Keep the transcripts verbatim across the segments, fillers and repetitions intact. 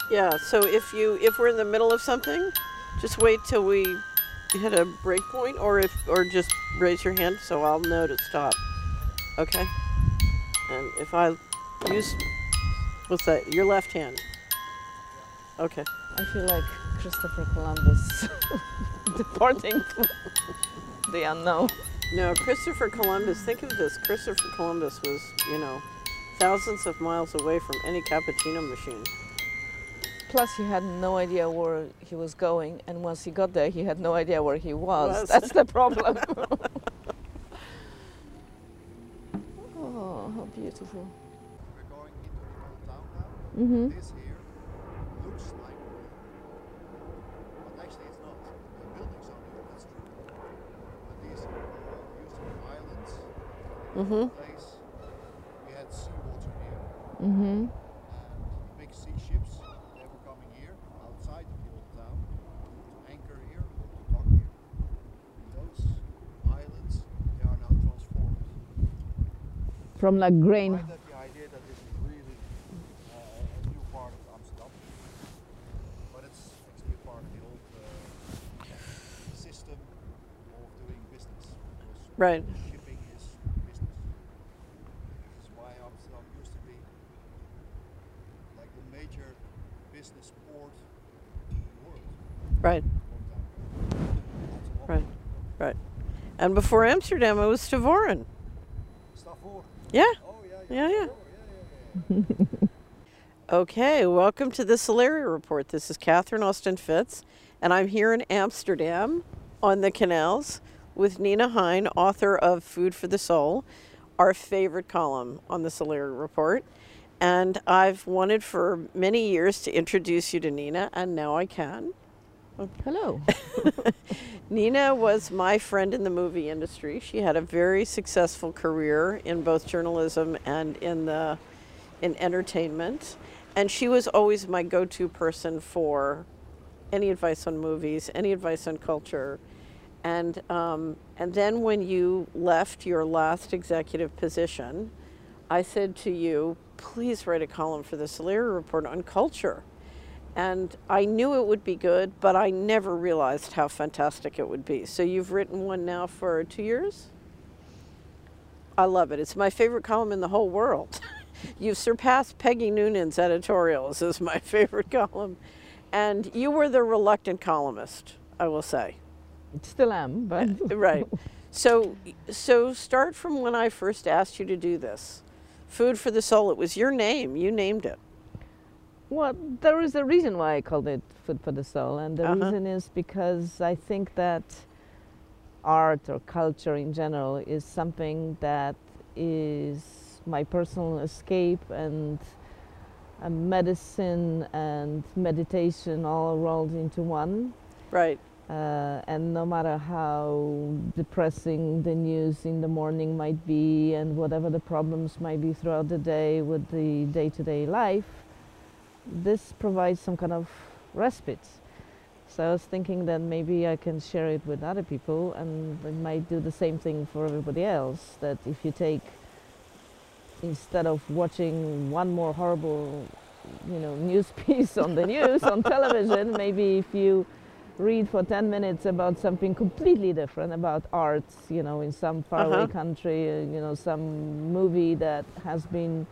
Yeah, so if you if we're in the middle of something, just wait till we hit a break point, or if or just raise your hand so I'll know to stop. Okay? And if I use what's that? Your left hand. Okay. I feel like Christopher Columbus departing the unknown. No, Christopher Columbus, think of this. Christopher Columbus was, you know, thousands of miles away from any cappuccino machine. Plus, he had no idea where he was going, and once he got there, he had no idea where he was. Was. That's the problem. Oh, how beautiful. We're going into the old town now. Mm-hmm. This here looks like Rome, but actually it's not. The buildings are new, that's true. But these are used for islands. Mm-hmm. Place. We had seawater here, Mm-hmm. and the big sea ships, they were coming here, outside of the old town, to anchor here, to dock here. And those islands, they are now transformed. From like grain. I have the idea that this is really uh, a new part of Amsterdam, but it's actually a part of the old uh, system of doing business. Because Right. shipping is business. This is why Amsterdam used to be like the major business port in the world. Right. Long time ago. That's a long Right. time ago. Right. And before Amsterdam, it was Stavoren. Stavoren. Yeah. Oh yeah. Yeah, yeah. Stavoren, yeah, yeah, yeah. Okay, welcome to the Solari Report. This is Catherine Austin Fitz, and I'm here in Amsterdam on the canals with Nina Hein, author of Food for the Soul, our favorite column on the Solari Report. And I've wanted for many years to introduce you to Nina, and now I can. Hello. Nina was my friend in the movie industry. She had a very successful career in both journalism and in the in entertainment, and she was always my go-to person for any advice on movies, any advice on culture. And um, and then when you left your last executive position, I said to you, please write a column for the Solari Report on culture. And I knew it would be good, but I never realized how fantastic it would be. So you've written one now for two years? I love it. It's my favorite column in the whole world. You've surpassed Peggy Noonan's editorials as my favorite column. And you were the reluctant columnist, I will say. Still am, but Right. So, so start from when I first asked you to do this. Food for the Soul, it was your name. You named it. well, there is a reason why I called it Food for the Soul, and the Uh-huh. reason is because I think that art or culture in general is something that is my personal escape and a medicine and meditation all rolled into one. Right. Uh, and no matter how depressing the news in the morning might be and whatever the problems might be throughout the day with the day-to-day life, this provides some kind of respite. So I was thinking that maybe I can share it with other people, and it might do the same thing for everybody else, that if you take, instead of watching one more horrible, you know, news piece on the news on television, maybe if you read for ten minutes about something completely different, about art, you know, in some faraway Uh-huh. country, uh, you know, some movie that has been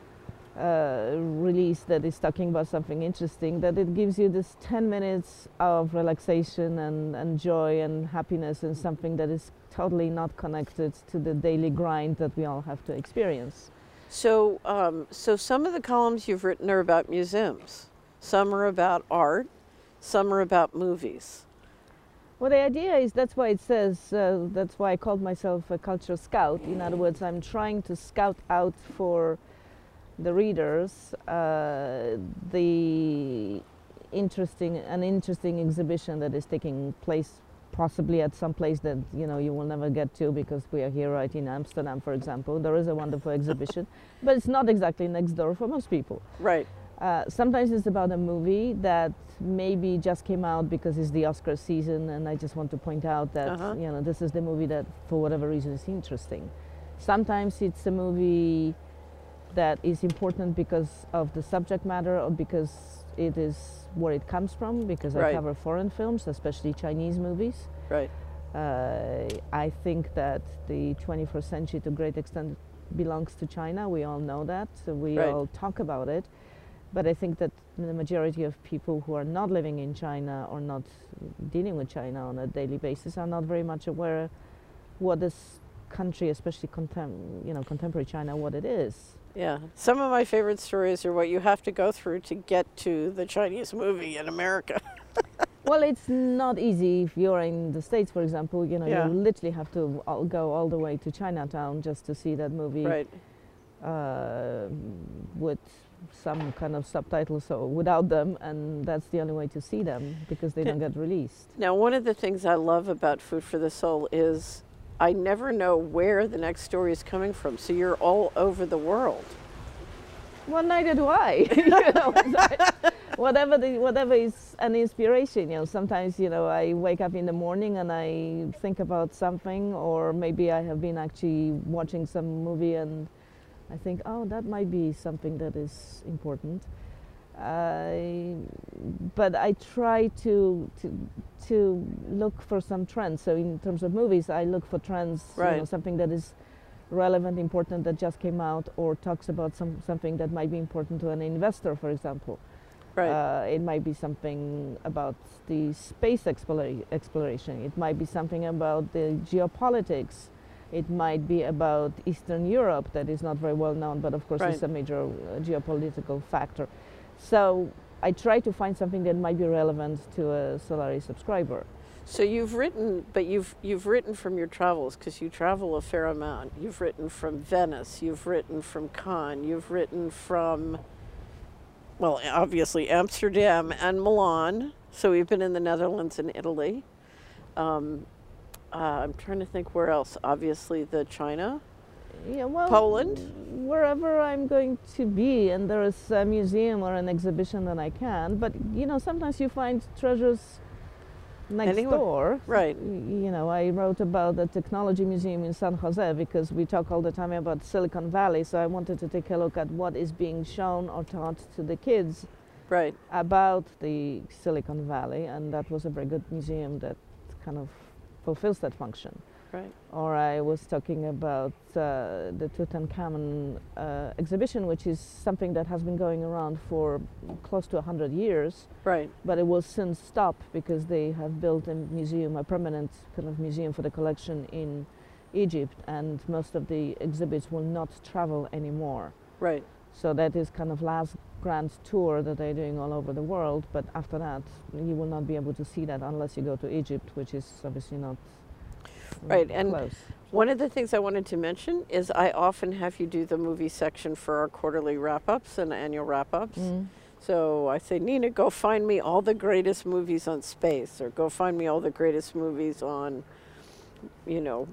uh, released that is talking about something interesting, that it gives you this ten minutes of relaxation and, and joy and happiness in something that is totally not connected to the daily grind that we all have to experience. So, um, so some of the columns you've written are about museums. Some are about art. Some are about movies. Well, the idea is, that's why it says, uh, that's why I called myself a culture scout. In other words, I'm trying to scout out for the readers uh, the interesting, an interesting exhibition that is taking place possibly at some place that, you know, you will never get to because we are here right in Amsterdam, for example. There is a wonderful exhibition, but it's not exactly next door for most people. Right. Uh, sometimes it's about a movie that maybe just came out because it's the Oscar season, and I just want to point out that Uh-huh. you know, this is the movie that for whatever reason is interesting. Sometimes it's a movie that is important because of the subject matter or because it is where it comes from, because Right. I cover foreign films, especially Chinese movies. Right. Uh, I think that the twenty-first century to a great extent belongs to China. We all know that. So we Right. all talk about it. But I think that the majority of people who are not living in China or not dealing with China on a daily basis are not very much aware what this country, especially contem- you know, contemporary China, what it is. Yeah. Some of my favorite stories are what you have to go through to get to the Chinese movie in America. Well, it's not easy if you're in the States, for example. You know, Yeah. you literally have to all go all the way to Chinatown just to see that movie. Right. Uh, with some kind of subtitles or without them, and that's the only way to see them because they don't get released. Now, one of the things I love about Food for the Soul is I never know where the next story is coming from. So you're all over the world. Well, neither do I. You know, whatever the, whatever is an inspiration. You know, sometimes you know I wake up in the morning and I think about something, or maybe I have been actually watching some movie and I think, oh, that might be something that is important. I, but I try to, to to look for some trends. So in terms of movies, I look for trends. Right. You know, something that is relevant, important, that just came out, or talks about some something that might be important to an investor, for example. Right. Uh, it might be something about the space explora- exploration. It might be something about the geopolitics. It might be about Eastern Europe that is not very well known, but of course Right. is a major uh, geopolitical factor. So I try to find something that might be relevant to a Solaris subscriber. So you've written, but you've you've written from your travels because you travel a fair amount. You've written from Venice. You've written from Cannes. You've written from, well, obviously Amsterdam and Milan. So we've been in the Netherlands and Italy. Um, uh, I'm trying to think where else. Obviously the China, Yeah, well, Poland. wherever I'm going to be, and there is a museum or an exhibition that I can. But you know, sometimes you find treasures next Anywhere. door. Right. Y- You know, I wrote about the technology museum in San Jose because we talk all the time about Silicon Valley. So I wanted to take a look at what is being shown or taught to the kids Right. about the Silicon Valley, and that was a very good museum that kind of fulfills that function. Right. Or I was talking about uh, the Tutankhamun uh, exhibition, which is something that has been going around for close to one hundred years, Right. but it will soon stop because they have built a museum, a permanent kind of museum for the collection in Egypt, and most of the exhibits will not travel anymore. Right. So that is kind of last grand tour that they're doing all over the world, but after that you will not be able to see that unless you go to Egypt, which is obviously not mm, Right, and close. One of the things I wanted to mention is I often have you do the movie section for our quarterly wrap-ups and annual wrap-ups. Mm. So I say, Nina, go find me all the greatest movies on space, or go find me all the greatest movies on, you know,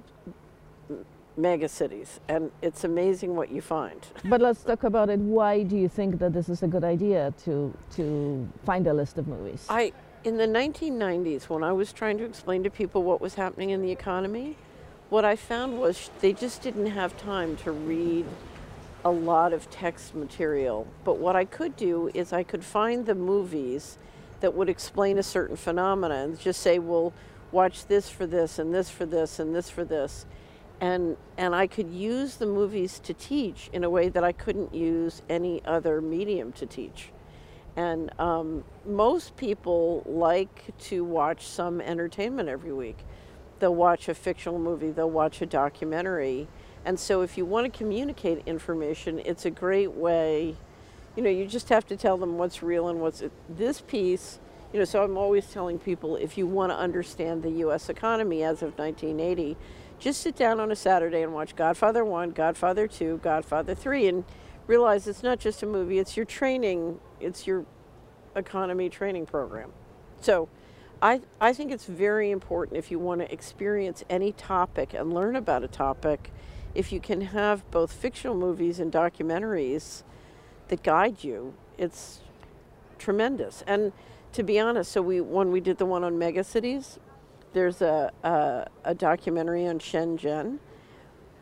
m- mega cities. And it's amazing what you find. But let's talk about it. Why do you think that this is a good idea to to find a list of movies? I, in the nineteen nineties, when I was trying to explain to people what was happening in the economy, what I found was they just didn't have time to read a lot of text material. But what I could do is I could find the movies that would explain a certain phenomena and just say, well, watch this for this and this for this and this for this. And, and I could use the movies to teach in a way that I couldn't use any other medium to teach. And um, most people like to watch some entertainment every week. They'll watch a fictional movie, they'll watch a documentary. And so if you want to communicate information, it's a great way, you know, you just have to tell them what's real and what's, this piece, you know, so I'm always telling people, if you want to understand the U S economy as of nineteen eighty, just sit down on a Saturday and watch Godfather one, Godfather two, Godfather three, and realize it's not just a movie, it's your training, it's your economy training program. So I, I think it's very important if you want to experience any topic and learn about a topic, if you can have both fictional movies and documentaries that guide you, it's tremendous. And to be honest, so we when we did the one on megacities, there's a, a, a documentary on Shenzhen.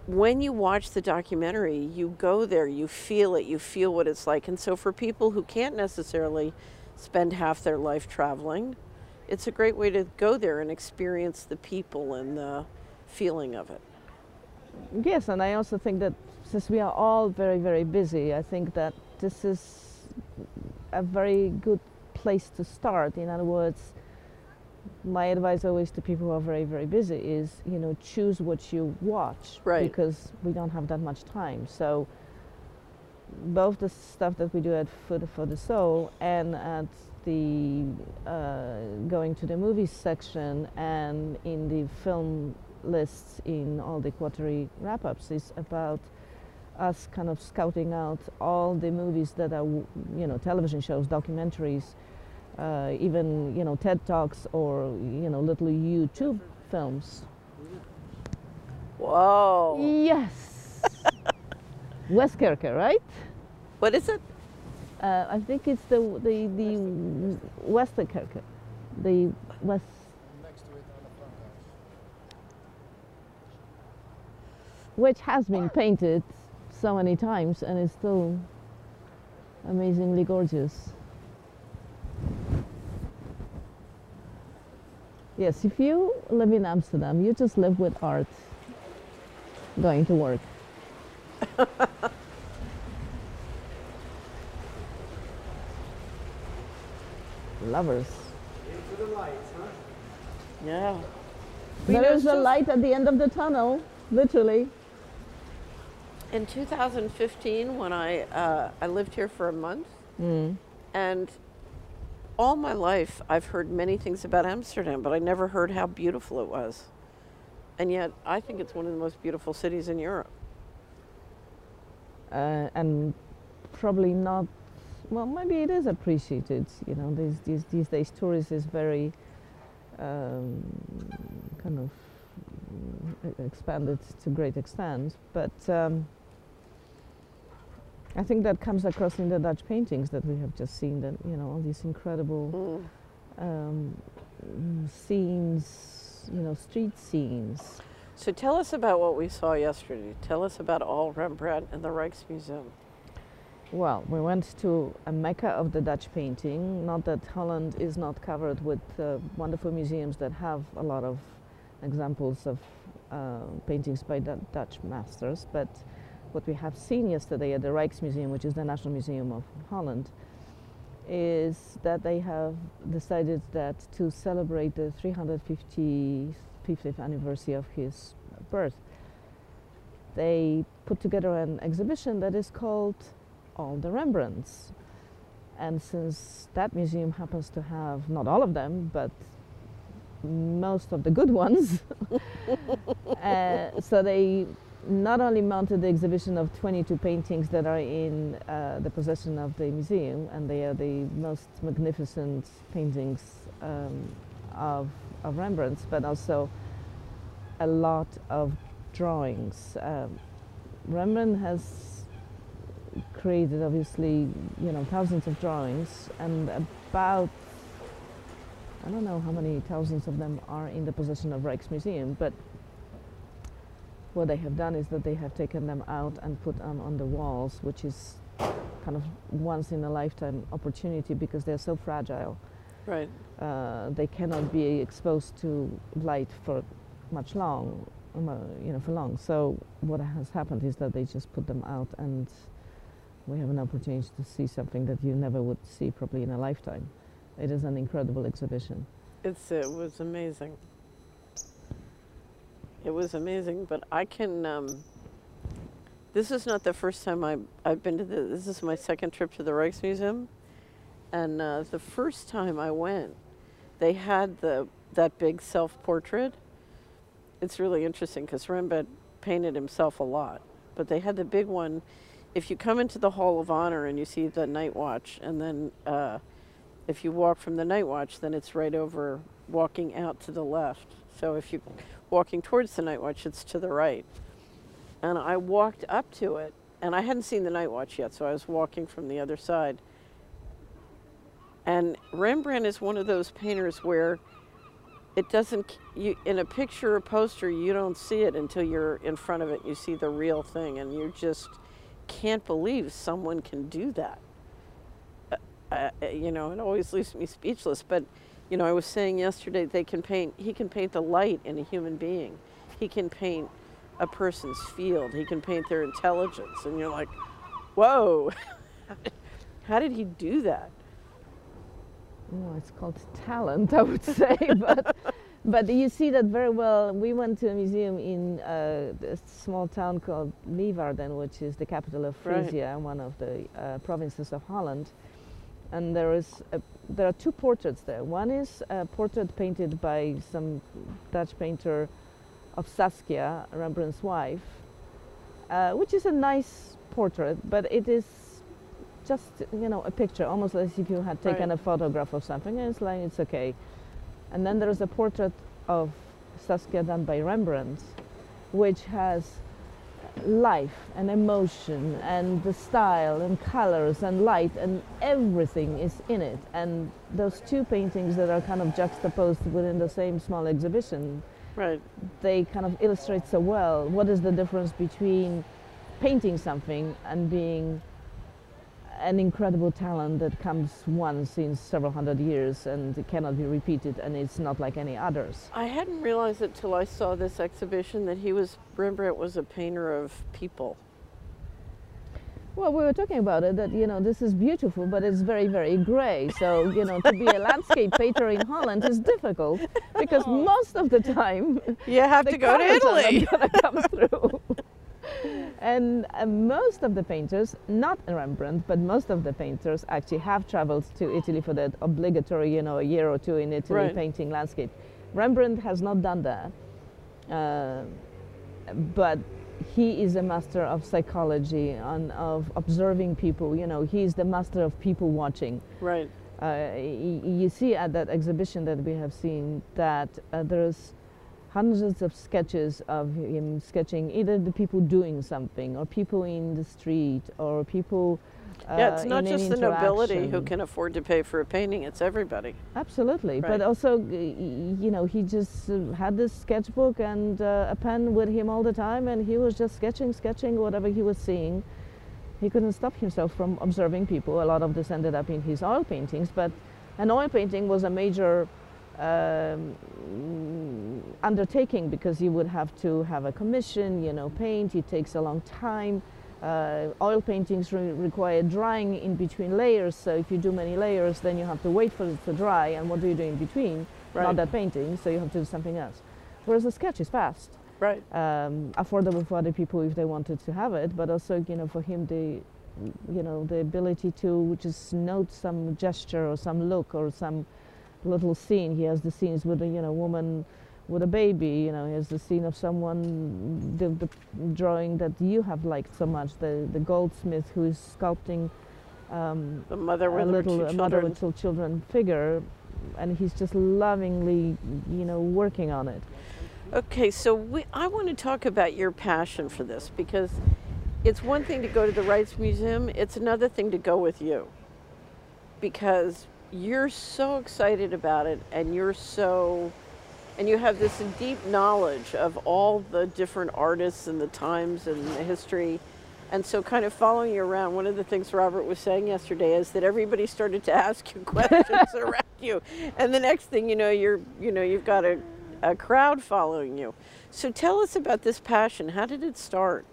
when you watch the documentary, you go there, you feel it, you feel what it's like. And so for people who can't necessarily spend half their life traveling, it's a great way to go there and experience the people and the feeling of it. Yes, and I also think that since we are all very, very busy, I think that this is a very good place to start. In other words, my advice always to people who are very, very busy is, you know, choose what you watch, right? Because we don't have that much time. So both the stuff that we do at Food for the Soul and at the uh, going to the movies section and in the film lists in all the quarterly wrap-ups is about us kind of scouting out all the movies that are, you know, television shows, documentaries, uh, even, you know, TED Talks or, you know, little YouTube films. Whoa. Yes. Westkerke, right? What is it? Uh, I think it's the the the Westerkerke, the West. Next to it on the front house. Which has been painted so many times and is still amazingly gorgeous. Yes, if you live in Amsterdam, you just live with art going to work. Lovers. Into the lights, huh? Yeah. There is a light at the end of the tunnel, literally. In two thousand fifteen, when I uh, I lived here for a month, Mm. and all my life I've heard many things about Amsterdam, but I never heard how beautiful it was. And yet, I think it's one of the most beautiful cities in Europe. Uh, and probably not, well, maybe it is appreciated, you know, these, these, these days tourism is very um, kind of mm, expanded to a great extent, but um, I think that comes across in the Dutch paintings that we have just seen, that, you know, all these incredible Mm. um, mm, scenes, you know, street scenes. So tell us about what we saw yesterday. Tell us about all Rembrandt and the Rijksmuseum. Well, we went to a mecca of the Dutch painting. Not that Holland is not covered with uh, wonderful museums that have a lot of examples of uh, paintings by the Dutch masters, but what we have seen yesterday at the Rijksmuseum, which is the National Museum of Holland, is that they have decided that to celebrate the three hundred fiftieth anniversary of his birth, they put together an exhibition that is called All the Rembrandts. And since that museum happens to have, not all of them, but most of the good ones, uh, so they not only mounted the exhibition of twenty-two paintings that are in uh, the possession of the museum, and they are the most magnificent paintings um, of, of Rembrandt's, but also a lot of drawings. Um, Rembrandt has created, obviously, you know, thousands of drawings, and about, I don't know how many thousands of them are in the possession of Rijksmuseum, but what they have done is that they have taken them out and put them on the walls, which is kind of once in a lifetime opportunity because they're so fragile. Right. Uh, they cannot be exposed to light for much long, um, uh, you know, for long. So what has happened is that they just put them out, and we have an opportunity to see something that you never would see probably in a lifetime. It is an incredible exhibition. It's, it was amazing. It was amazing, but I can, um, this is not the first time I, I've been to the, this is my second trip to the Rijksmuseum. And uh, the first time I went, they had the that big self-portrait. It's really interesting because Rembrandt painted himself a lot, but they had the big one. If you come into the Hall of Honor and you see the Night Watch, and then uh, if you walk from the Night Watch, then it's right over, walking out to the left. So if you're walking towards the Night Watch, it's to the right. And I walked up to it, and I hadn't seen the Night Watch yet, so I was walking from the other side. And Rembrandt is one of those painters where it doesn't, you, in a picture or poster, you don't see it until you're in front of it. You see the real thing, and you just can't believe someone can do that. Uh, uh, you know, it always leaves me speechless. But, you know, I was saying yesterday, they can paint, he can paint the light in a human being. He can paint a person's field. He can paint their intelligence. And you're like, whoa, how did he do that? Oh, it's called talent, I would say, but but you see that very well. We went to a museum in uh, a small town called Leeuwarden, which is the capital of Frisia, right. One of the uh, provinces of Holland. And there is a, there are two portraits there. One is a portrait painted by some Dutch painter of Saskia, Rembrandt's wife, uh, which is a nice portrait, but it is just, you know, a picture, almost as if you had taken right. a photograph of something, and it's like, it's okay. And then there is a portrait of Saskia done by Rembrandt, which has life and emotion and the style and colors and light and everything is in it. And those two paintings that are kind of juxtaposed within the same small exhibition, right. they kind of illustrate so well what is the difference between painting something and being an incredible talent that comes once in several hundred years and it cannot be repeated, and it's not like any others. I hadn't realized it till I saw this exhibition that he was, Rembrandt was a painter of people. Well, we were talking about it, that, you know, this is beautiful, but it's very, very gray. So, you know, to be a landscape painter in Holland is difficult because oh. most of the time you have to go to Italy. Are gonna come through. And uh, most of the painters, not Rembrandt, but most of the painters actually have traveled to Italy for that obligatory, you know, a year or two in Italy right. painting landscape. Rembrandt has not done that, uh, but he is a master of psychology and of observing people. You know, he's the master of people watching. Right. Uh, you see at that exhibition that we have seen that uh, there's hundreds of sketches of him sketching either the people doing something or people in the street or people uh, yeah, it's not in just the nobility who can afford to pay for a painting, it's everybody. Absolutely, right. But also, you know, he just uh, had this sketchbook and uh, a pen with him all the time, and he was just sketching, sketching whatever he was seeing. He couldn't stop himself from observing people. A lot of this ended up in his oil paintings, but an oil painting was a major Um, undertaking because you would have to have a commission, you know, paint, it takes a long time. Uh, oil paintings re require drying in between layers, so if you do many layers, then you have to wait for it to dry, and what do you do in between? Right. Not that painting, so you have to do something else. Whereas the sketch is fast. Right. Um, affordable for other people if they wanted to have it, but also, you know, for him, the, you know, the ability to just note some gesture or some look or some little scene. He has the scenes with a, you know, woman with a baby, you know, he has the scene of someone, the, the drawing that you have liked so much, the, the goldsmith who is sculpting um, the mother with a little two a mother with two children figure, and he's just lovingly, you know, working on it. Okay, so we, I want to talk about your passion for this, because it's one thing to go to the Rijksmuseum, it's another thing to go with you, because you're so excited about it, and you're so, and you have this deep knowledge of all the different artists and the times and the history. And so kind of following you around, one of the things Robert was saying yesterday is that everybody started to ask you questions around you. And the next thing you know, you're, you know, you've got a, a crowd following you. So tell us about this passion. How did it start?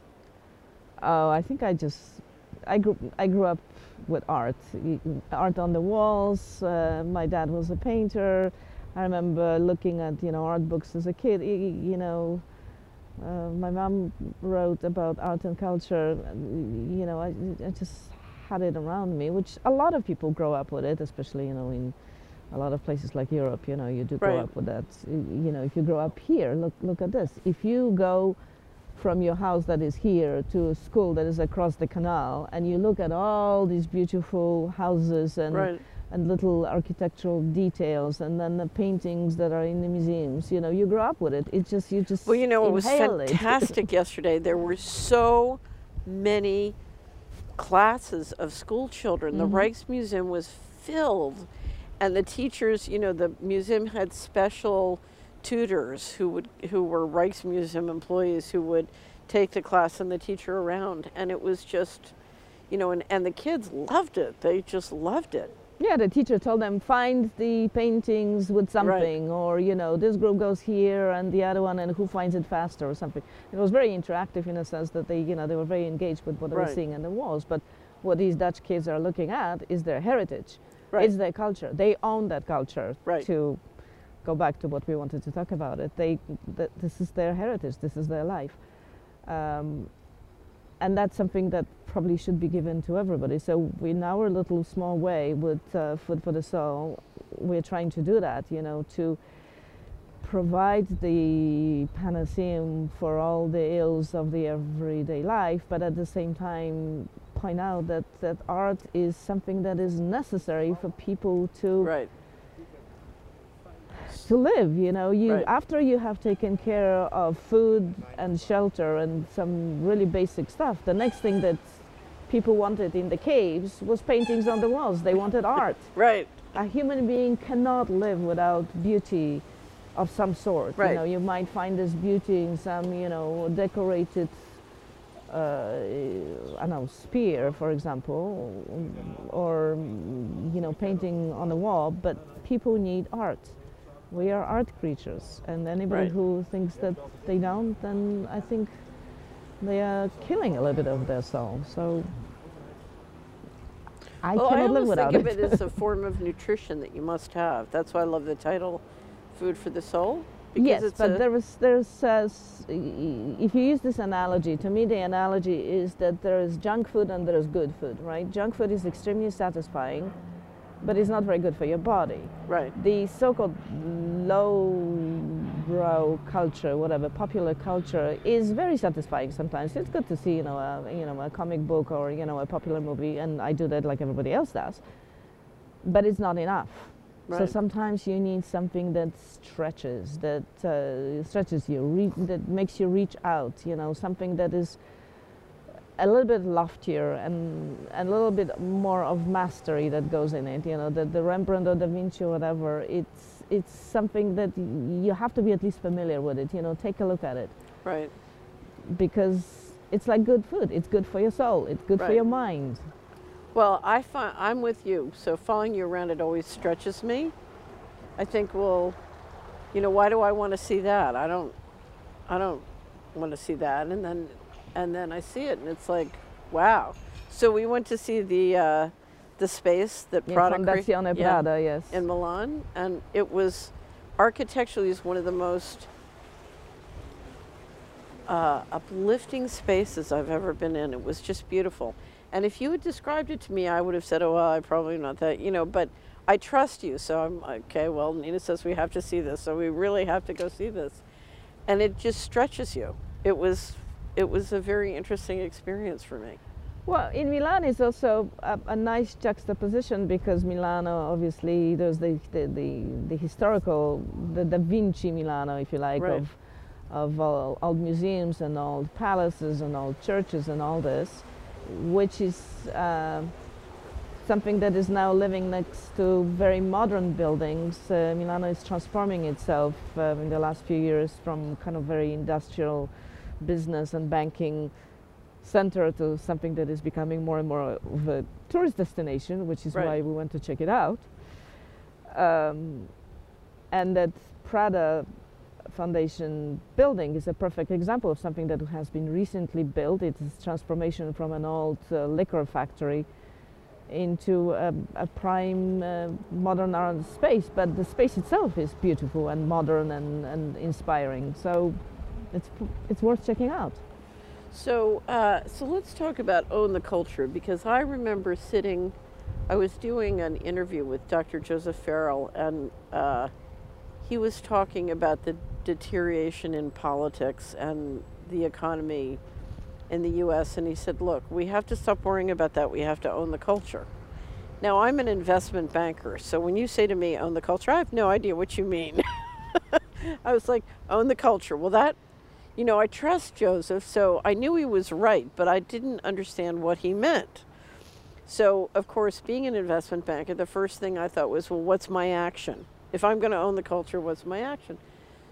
Oh, I think I just, I grew, I grew up with art, art on the walls. Uh, my dad was a painter. I remember looking at, you know, art books as a kid. You know, uh, my mom wrote about art and culture. You know, I, I just had it around me, which a lot of people grow up with it, especially, you know, in a lot of places like Europe. You know, you do grow right. up with that. You know, if you grow up here, look, look at this. If you go from your house that is here to a school that is across the canal, and you look at all these beautiful houses and right. and little architectural details, and then the paintings that are in the museums, you know, you grow up with it. It's just, you just Well, you know, it was inhale fantastic yesterday. There were so many classes of school children. Mm-hmm. The Rijksmuseum was filled, and the teachers, you know, the museum had special tutors who would who were Rijksmuseum employees who would take the class and the teacher around, and it was just, you know, and, and the kids loved it. They just loved it. Yeah, the teacher told them, find the paintings with something, right. Or, you know, this group goes here and the other one, and who finds it faster or something. It was very interactive in a sense that they, you know, they were very engaged with what they right. were seeing on the walls. But what these Dutch kids are looking at is their heritage. Right. It's their culture. They own that culture. Right. To go back to what we wanted to talk about, it. They, th this is their heritage. This is their life. Um, and that's something that probably should be given to everybody. So in our little small way with uh, Food for the Soul, we're trying to do that, you know, to provide the panacea for all the ills of the everyday life, but at the same time point out that, that art is something that is necessary for people to right. to live, you know. You right. after you have taken care of food and shelter and some really basic stuff, the next thing that people wanted in the caves was paintings on the walls. They wanted art. Right. A human being cannot live without beauty of some sort. Right. You know, you might find this beauty in some, you know, decorated uh, I don't know, spear, for example, or, you know, painting on a wall, but people need art. We are art creatures, and anybody right. who thinks that they don't, then I think they are killing a little bit of their soul. So I well, cannot I live without think it. of it as a form of nutrition that you must have. That's why I love the title, Food for the Soul. Yes, it's but a there is, there's, uh, if you use this analogy, to me the analogy is that there is junk food and there is good food, right? Junk food is extremely satisfying, but it's not very good for your body. Right. The so-called low-brow culture, whatever, popular culture, is very satisfying sometimes. It's good to see, you know, a, you know, a comic book or, you know, a popular movie, and I do that like everybody else does, but it's not enough. Right. So sometimes you need something that stretches, that uh, stretches you, re that makes you reach out, you know, something that is a little bit loftier and, and a little bit more of mastery that goes in it, you know, the, the Rembrandt or Da Vinci or whatever. It's, it's something that you have to be at least familiar with it, you know, take a look at it. Right. Because it's like good food. It's good for your soul. It's good right. for your mind. Well, I find, I'm with you. So following you around, it always stretches me. I think, well, you know, why do I want to see that? I don't, I don't want to see that. And then, and then I see it, and it's like, wow. So we went to see the, uh, the space that Yeah, Prada Fondazione yeah, Prada, yes. in Milan, and it was architecturally is one of the most uh, uplifting spaces I've ever been in. It was just beautiful. And if you had described it to me, I would have said, oh, well, I'm probably not that, you know, but I trust you. So I'm, okay, well, Nina says we have to see this, so we really have to go see this. And it just stretches you. It was, it was a very interesting experience for me. Well, in Milan is also a, a nice juxtaposition because Milano, obviously, there's the, the, the, the historical, the Da Vinci Milano, if you like, Right. of, of all, old museums and old palaces and old churches and all this, which is uh, something that is now living next to very modern buildings. Uh, Milano is transforming itself uh, in the last few years from kind of very industrial business and banking center to something that is becoming more and more of a tourist destination, which is right. why we went to check it out. Um, and that Prada Foundation building is a perfect example of something that has been recently built. It is transformation from an old uh, liquor factory into a, a prime uh, modern art space, but the space itself is beautiful and modern and, and inspiring. So it's, it's worth checking out. So, uh, so let's talk about Own the Culture, because I remember sitting, I was doing an interview with Doctor Joseph Farrell, and uh, he was talking about the deterioration in politics and the economy in the U S, and he said, look, we have to stop worrying about that, we have to own the culture. Now, I'm an investment banker, so when you say to me, own the culture, I have no idea what you mean. I was like, own the culture. Well, that, you know, I trust Joseph, so I knew he was right, but I didn't understand what he meant. So, of course, being an investment banker, the first thing I thought was, well, what's my action? If I'm going to own the culture, what's my action?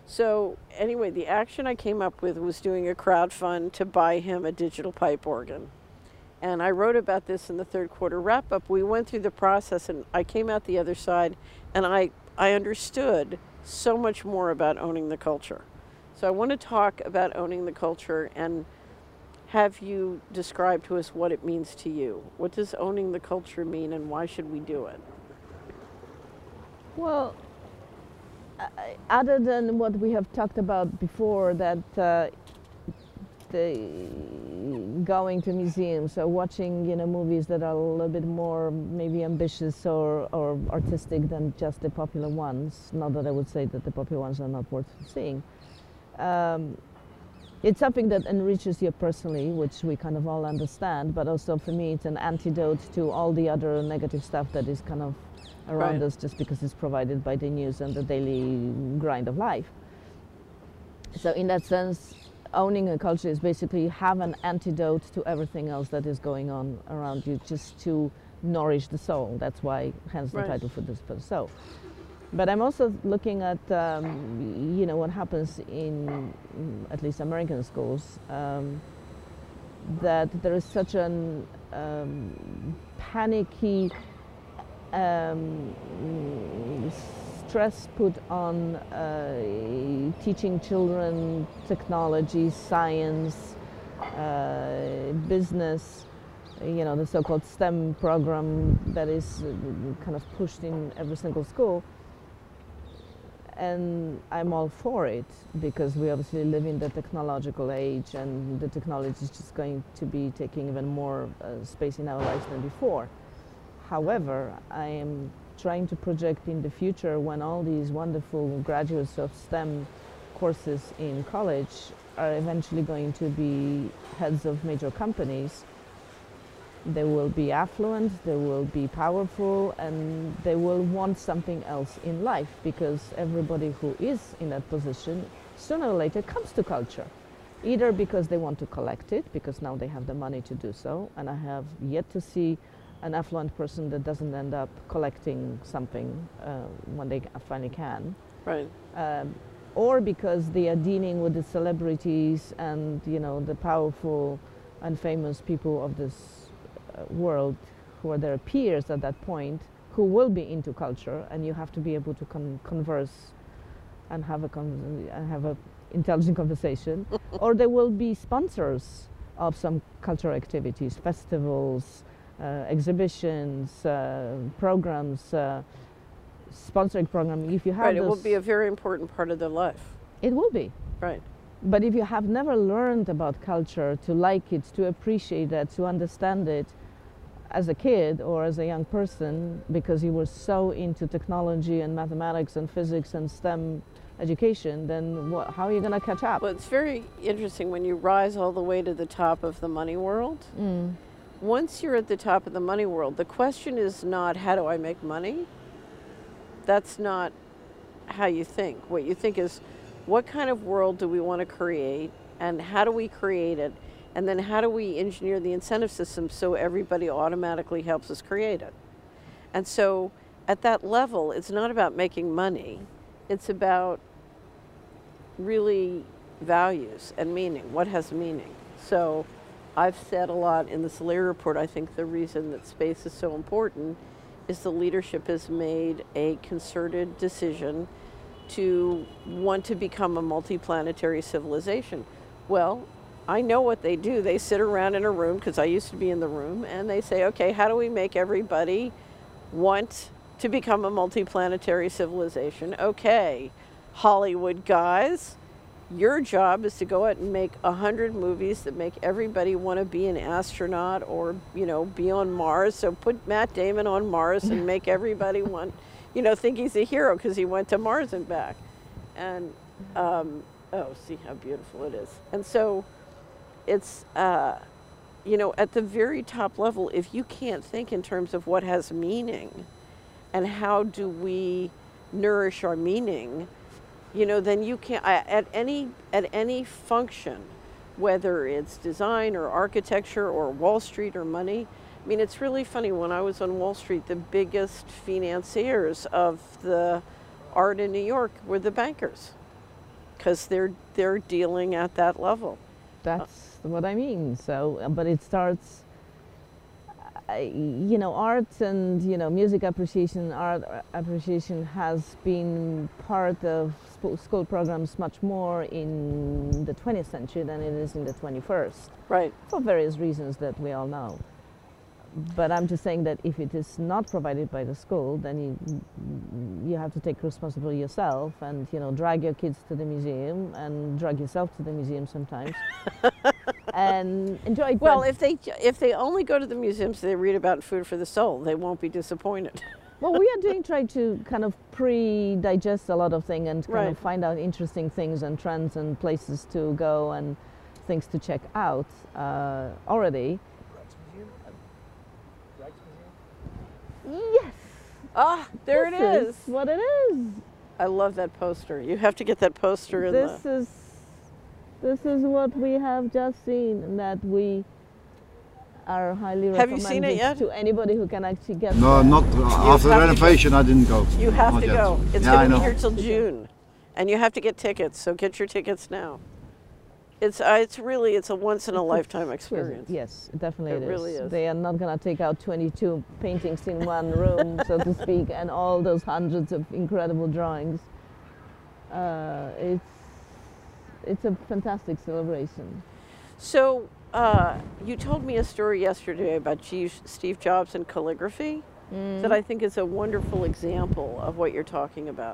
So anyway, the action I came up with was doing a crowdfund to buy him a digital pipe organ. And I wrote about this in the third quarter wrap up. We went through the process and I came out the other side and I, I understood so much more about owning the culture. So I want to talk about owning the culture and have you describe to us what it means to you. What does owning the culture mean and why should we do it? Well, I- other than what we have talked about before, that uh, the going to museums or watching, you know, movies that are a little bit more maybe ambitious or, or artistic than just the popular ones. Not that I would say that the popular ones are not worth seeing. Um, it's something that enriches you personally, which we kind of all understand, but also for me it's an antidote to all the other negative stuff that is kind of around Right. us just because it's provided by the news and the daily grind of life. So in that sense, owning a culture is basically have an antidote to everything else that is going on around you, just to nourish the soul. That's why, hence the Right. title for this for the soul. But I'm also looking at, um, you know, what happens in, mm, at least American schools, um, that there is such an um, panicky um, stress put on uh, teaching children technology, science, uh, business, you know, the so-called STEM program that is uh, kind of pushed in every single school. And I'm all for it because we obviously live in the technological age and the technology is just going to be taking even more uh, space in our lives than before. However, I am trying to project in the future when all these wonderful graduates of STEM courses in college are eventually going to be heads of major companies. They will be affluent, they will be powerful, and they will want something else in life because everybody who is in that position sooner or later comes to culture. Either because they want to collect it, because now they have the money to do so, and I have yet to see an affluent person that doesn't end up collecting something uh, when they finally can. Right. Um, or because they are dealing with the celebrities and, you know, the powerful and famous people of this uh, world who are their peers at that point, who will be into culture, and you have to be able to con converse and have a con and have a intelligent conversation. Or they will be sponsors of some cultural activities, festivals, uh, exhibitions, uh, programs, uh, sponsoring program. If you have Right, it will those- be a very important part of their life. it will be. Right. But if you have never learned about culture, to like it, to appreciate it, to understand it as a kid or as a young person, because you were so into technology and mathematics and physics and STEM education, then what, how are you going to catch up? Well, it's very interesting when you rise all the way to the top of the money world. Mm. Once you're at the top of the money world, the question is not how do I make money? That's not how you think. What you think is what kind of world do we want to create and how do we create it? And then how do we engineer the incentive system so everybody automatically helps us create it? And so at that level, it's not about making money. It's about really values and meaning. What has meaning? So I've said a lot in the Solari report, I think the reason that space is so important is the leadership has made a concerted decision to want to become a multiplanetary civilization. Well, I know what they do. They sit around in a room, because I used to be in the room, and they say, okay, how do we make everybody want to become a multiplanetary civilization? Okay, Hollywood guys, your job is to go out and make a hundred movies that make everybody want to be an astronaut or, you know, be on Mars. So put Matt Damon on Mars and make everybody want, you know, think he's a hero because he went to Mars and back. And, um, oh, see how beautiful it is. And so it's, uh, you know, at the very top level, if you can't think in terms of what has meaning and how do we nourish our meaning, you know, then you can't, at any, at any function, whether it's design or architecture or Wall Street or money. I mean, it's really funny, when I was on Wall Street, the biggest financiers of the art in New York were the bankers. because they're they're dealing at that level. That's what I mean. So, uh, but it starts, uh, you know, art and, you know, music appreciation, art appreciation has been part of sp- school programs much more in the twentieth century than it is in the twenty-first, Right. for various reasons that we all know. But I'm just saying that if it is not provided by the school, then you, you have to take responsibility yourself and, you know, drag your kids to the museum and drag yourself to the museum sometimes and enjoy it. Well, But- if they if they only go to the museums they read about Food for the Soul, they won't be disappointed. well, we are doing, trying to kind of pre-digest a lot of things and kind Right. of find out interesting things and trends and places to go and things to check out uh, already. Rijksmuseum? Rijksmuseum? Yes, Ah, there this it is. what it is. I love that poster. You have to get that poster in This the. is this is what we have just seen, and that we are highly Have you seen it recommended yet? to anybody who can actually get No, there. not uh, after have to renovation. I didn't go. You have Not to yet. go. It's Yeah, I going to be know. here till June, and you have to get tickets. So get your tickets now. It's uh, it's really it's a once in a lifetime experience. Yes, definitely It it is. really is. They are not going to take out twenty-two paintings in one room, so to speak, and all those hundreds of incredible drawings. Uh, it's it's a fantastic celebration. So uh, you told me a story yesterday about G- Steve Jobs and calligraphy that I think is a wonderful example of what you're talking about.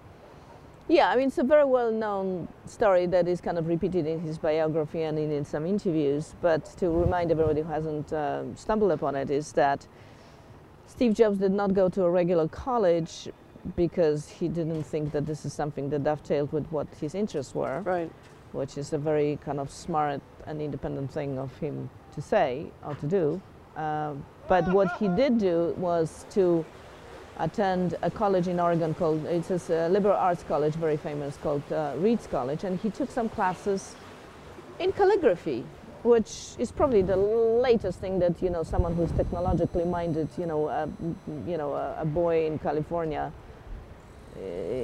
Yeah, I mean, it's a very well-known story that is kind of repeated in his biography and in, in some interviews, but to remind everybody who hasn't uh, stumbled upon it is that Steve Jobs did not go to a regular college because he didn't think that this is something that dovetailed with what his interests were, Right. which is a very kind of smart and independent thing of him to say or to do. Um, but what he did do was to attend a college in Oregon called, it's a liberal arts college, very famous, called uh, Reed's College, and he took some classes in calligraphy, which is probably the latest thing that, you know, someone who's technologically minded, you know, uh, you know, a, a boy in California, uh,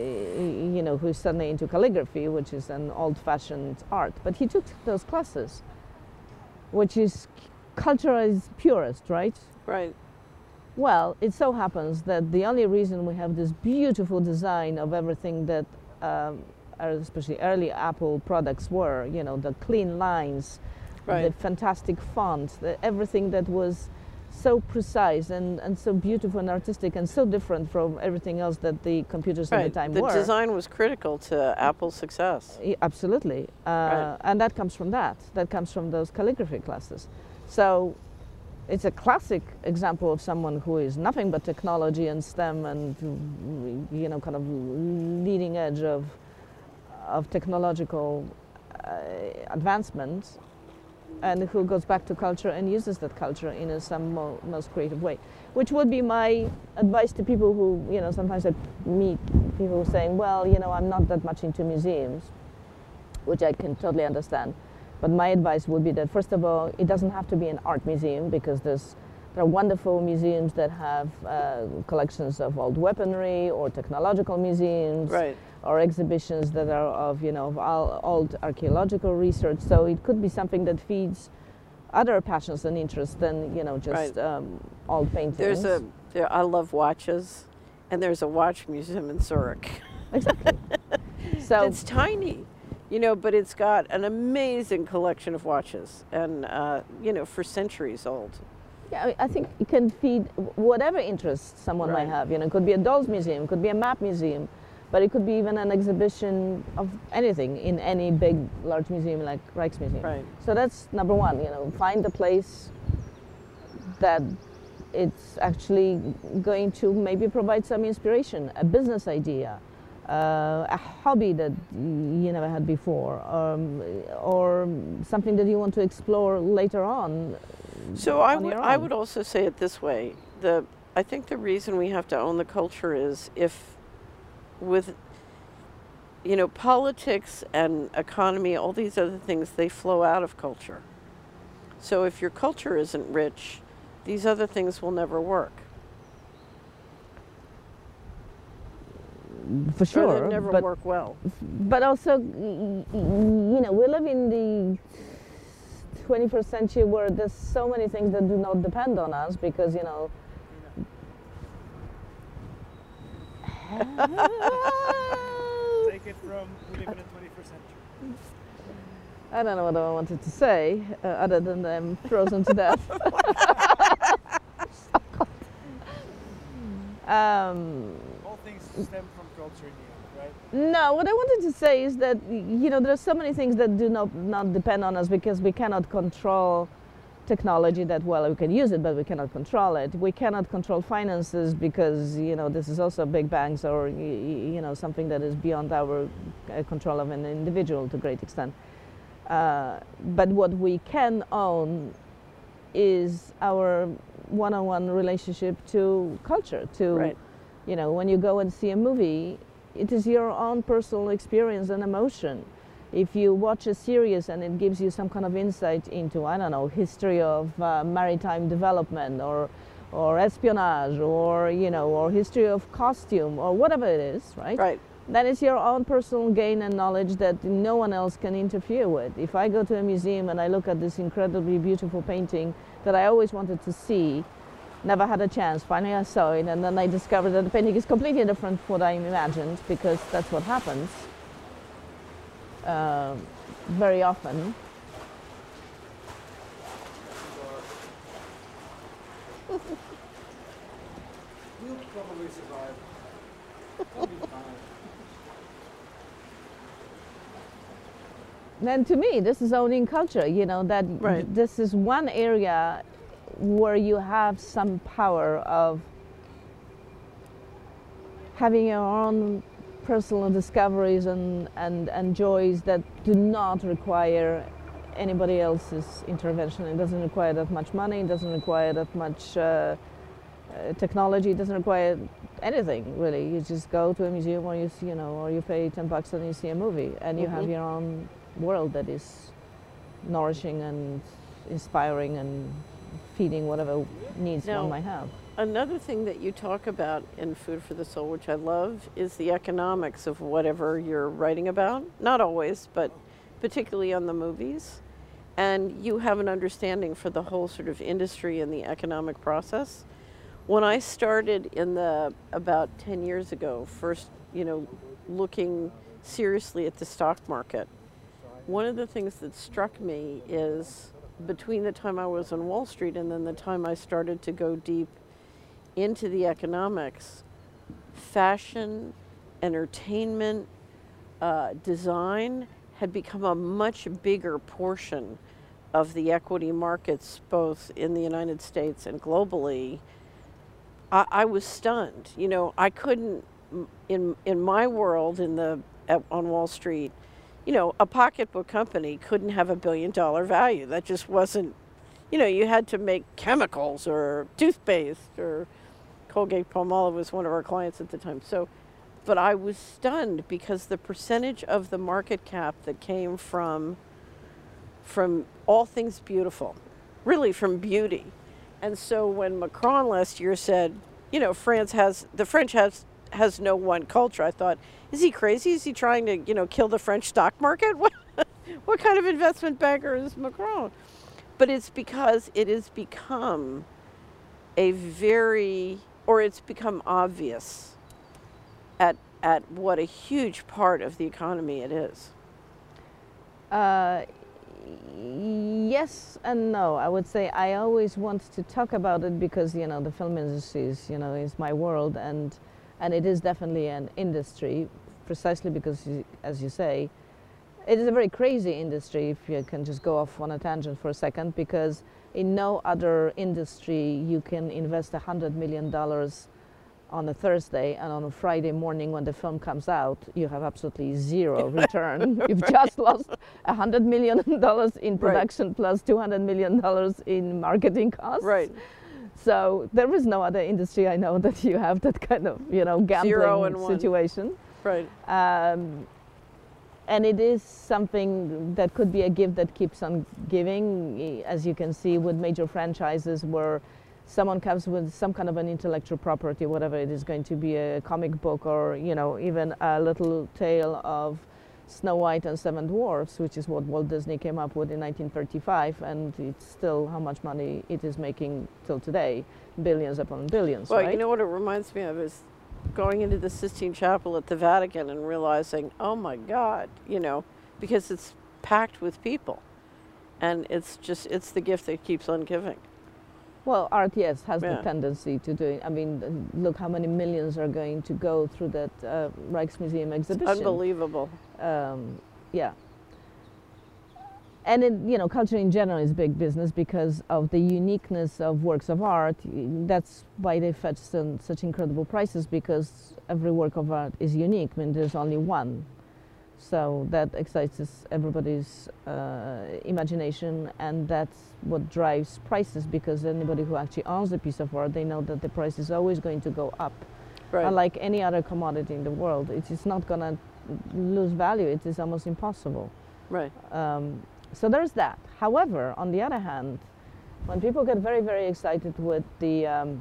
you know, who's suddenly into calligraphy, which is an old-fashioned art. But he took those classes, which is culture is purest, right? Right. Well, it so happens that the only reason we have this beautiful design of everything that, um, especially early Apple products were, you know, the clean lines, Right. the fantastic font, the, everything that was so precise and, and so beautiful and artistic and so different from everything else that the computers Right. at the time the were. design was critical to Apple's success. Yeah, absolutely. Uh, Right. And that comes from that. That comes from those calligraphy classes. So it's a classic example of someone who is nothing but technology and STEM and, you know, kind of leading edge of, of technological uh, advancement, and who goes back to culture and uses that culture in a, some mo- most creative way. Which would be my advice to people who, you know, sometimes I meet people saying, well, you know, I'm not that much into museums, which I can totally understand. But my advice would be that, first of all, it doesn't have to be an art museum, because there's, there are wonderful museums that have uh, collections of old weaponry, or technological museums, Right. or exhibitions that are of, you know, of all, old archaeological research. So it could be something that feeds other passions and interests than, you know, just Right. um, old paintings. There's a there, I love watches, and there's a watch museum in Zurich. Exactly. So It's tiny, you know, but it's got an amazing collection of watches, and uh, you know, for centuries old. yeah, I, mean, I think it can feed whatever interest someone Right. might have. You know, it could be a dolls museum, it could be a map museum, but it could be even an exhibition of anything in any big, large museum like Rijksmuseum. Right. So that's number one. You know, find a place that it's actually going to maybe provide some inspiration, a business idea, uh, a hobby that you never had before, um, or something that you want to explore later on. So I on would your I own. would also say it this way: the I think the reason we have to own the culture is if, with, you know, politics and economy, all these other things, they flow out of culture. So if your culture isn't rich, these other things will never work. for Or sure. they never but, work well. but also, y- y- you know, we live in the twenty-first century where there's so many things that do not depend on us because, you know, Take it from we live in the twenty-first century. I don't know what I wanted to say uh, other than I'm frozen to death. um, All things stem from culture in the end, right? no, what I wanted to say is that y- you know there are so many things that do not not depend on us because we cannot control technology that well we can use it but we cannot control it. We cannot control finances because you know this is also big banks or y- y- you know something that is beyond our uh, control of an individual to a great extent. Uh, but what we can own is our one-on-one relationship to culture, to, Right. you know, when you go and see a movie, it is your own personal experience and emotion. If you watch a series and it gives you some kind of insight into, I don't know, history of uh, maritime development or, or espionage or, you know, or history of costume or whatever it is, right? Right. That is your own personal gain and knowledge that no one else can interfere with. If I go to a museum and I look at this incredibly beautiful painting that I always wanted to see, never had a chance, finally I saw it, and then I discovered that the painting is completely different from what I imagined, because that's what happens uh, very often. We'll probably survive. We'll be fine. And to me, this is owning culture, you know, that Right. this is one area where you have some power of having your own personal discoveries and, and, and joys that do not require anybody else's intervention. It doesn't require that much money, it doesn't require that much uh, uh, technology, it doesn't require anything really. You just go to a museum or you see, you know, or you pay ten bucks and you see a movie and you have Mhm. your own world that is nourishing and inspiring and feeding whatever needs Now- one might have. Another thing that you talk about in Food for the Soul, which I love, is the economics of whatever you're writing about. Not always, but particularly on the movies. And you have an understanding for the whole sort of industry and the economic process. When I started in the, about ten years ago, first, you know, looking seriously at the stock market, one of the things that struck me is between the time I was on Wall Street and then the time I started to go deep into the economics, fashion, entertainment, uh, design had become a much bigger portion of the equity markets, both in the United States and globally. I, I was stunned. You know, I couldn't, in in my world, in the at, on Wall Street, you know, a pocketbook company couldn't have a billion dollar value. That just wasn't, you know, you had to make chemicals or toothpaste, or Colgate Palmolive was one of our clients at the time. So, but I was stunned because the percentage of the market cap that came from from all things beautiful, really from beauty. And so when Macron last year said, you know, France has, the French has has no one culture, I thought, is he crazy? Is he trying to, you know, kill the French stock market? What, what kind of investment banker is Macron? But it's because it has become a very, or it's become obvious at, at what a huge part of the economy it is. Uh, yes and no. I would say I always want to talk about it because, you know, the film industry is, you know, is my world, and and it is definitely an industry, precisely because, as you say, it is a very crazy industry, if you can just go off on a tangent for a second, because in no other industry you can invest a hundred million dollars on a Thursday, and on a Friday morning when the film comes out, you have absolutely zero return. You've Right. just lost a hundred million dollars in Right. production plus two hundred million dollars in marketing costs. Right. So there is no other industry I know that you have that kind of, you know, Zero and gambling one. situation. Right. Um, and it is something that could be a gift that keeps on giving, as you can see with major franchises where someone comes with some kind of an intellectual property, whatever it is going to be, a comic book or, you know, even a little tale of Snow White and Seven Dwarfs, which is what Walt Disney came up with in nineteen thirty-five, and it's still how much money it is making till today, billions upon billions. Well, right? you know what it reminds me of is going into the Sistine Chapel at the Vatican and realizing, oh my God, you know, because it's packed with people, and it's just, it's the gift that keeps on giving. Well, art, yes, has Yeah. the tendency to do it. I mean, look how many millions are going to go through that uh, Rijksmuseum exhibition. Unbelievable. Um, yeah. And, it, you know, culture in general is big business because of the uniqueness of works of art. That's why they fetch some, such incredible prices, because every work of art is unique. I mean, there's only one. So that excites everybody's uh, imagination, and that's what drives prices, because anybody who actually owns a piece of art, they know that the price is always going to go up. Right. Unlike any other commodity in the world, it is not going to lose value. It is almost impossible. Right. Um, so there's that. However, on the other hand, when people get very, very excited with the um,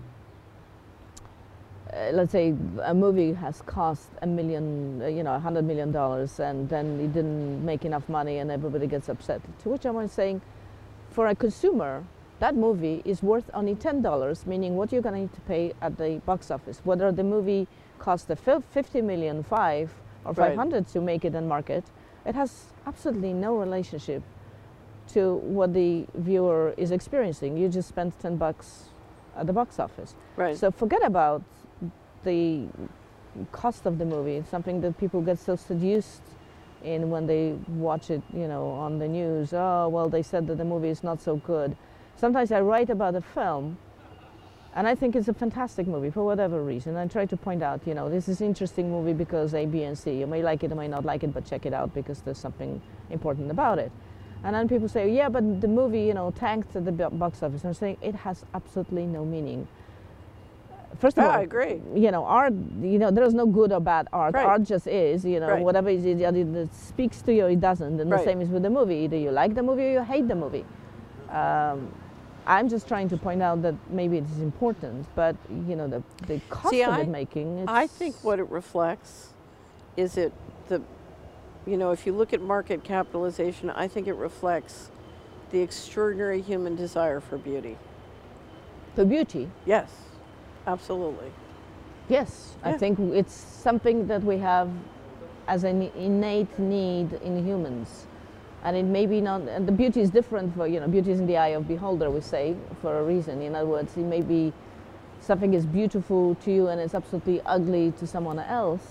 Uh, let's say a movie has cost a million, uh, you know, a hundred million dollars, and then it didn't make enough money, and everybody gets upset. To which I'm saying, for a consumer, that movie is worth only ten dollars, meaning what you're going to need to pay at the box office. Whether the movie cost a fifty million, five, or Right. five hundred to make it and market, it has absolutely no relationship to what the viewer is experiencing. You just spent ten bucks at the box office. Right. So forget about the cost of the movie. It's something that people get so seduced in when they watch it, you know, on the news. Oh, well, they said that the movie is not so good. Sometimes I write about a film, and I think it's a fantastic movie for whatever reason. I try to point out, you know, this is an interesting movie because A, B, and C. You may like it, you may not like it, but check it out because there's something important about it. And then people say, yeah, but the movie, you know, tanked at the bo- box office. And I'm saying it has absolutely no meaning. First of Yeah, all, I agree. You know, art, you know, there's no good or bad art. Right. Art just is, you know, Right. whatever it is, either it speaks to you or it doesn't. And Right. the same is with the movie. Either you like the movie or you hate the movie. Um, I'm just trying to point out that maybe it is important, but, you know, the, the cost See, of I- it making, it's, I think what it reflects is it the, you know, if you look at market capitalization, I think it reflects the extraordinary human desire for beauty. the beauty. Yes, absolutely. Yes, I Yeah. think it's something that we have as an innate need in humans. And it may be not, and the beauty is different for, you know, beauty is in the eye of beholder, we say, for a reason. In other words, it may be something is beautiful to you and it's absolutely ugly to someone else,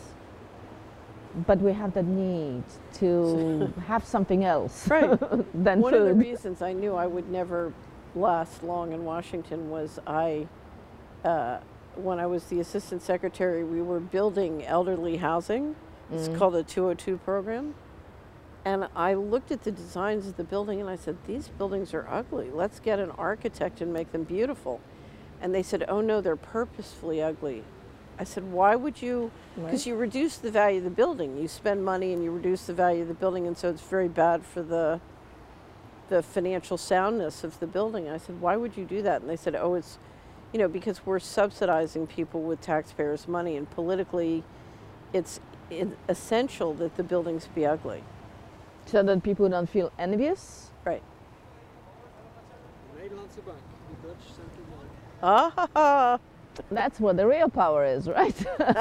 but we have that need to have something else Right. than One food. of the reasons I knew I would never last long in Washington was I, uh, when I was the assistant secretary, we were building elderly housing. It's Mm. called a two oh two program. And I looked at the designs of the building and I said, these buildings are ugly. Let's get an architect and make them beautiful. And they said, oh no, they're purposefully ugly. I said, why would you? Because Right. you reduce the value of the building. You spend money and you reduce the value of the building, and so it's very bad for the the financial soundness of the building. I said, why would you do that? And they said, oh, it's, you know, because we're subsidizing people with taxpayers' money, and politically, it's in- essential that the buildings be ugly. So that people don't feel envious. Right. Nederlandse bank, de Dutch central bank. Ah, ha, ha. That's what the real power is, right?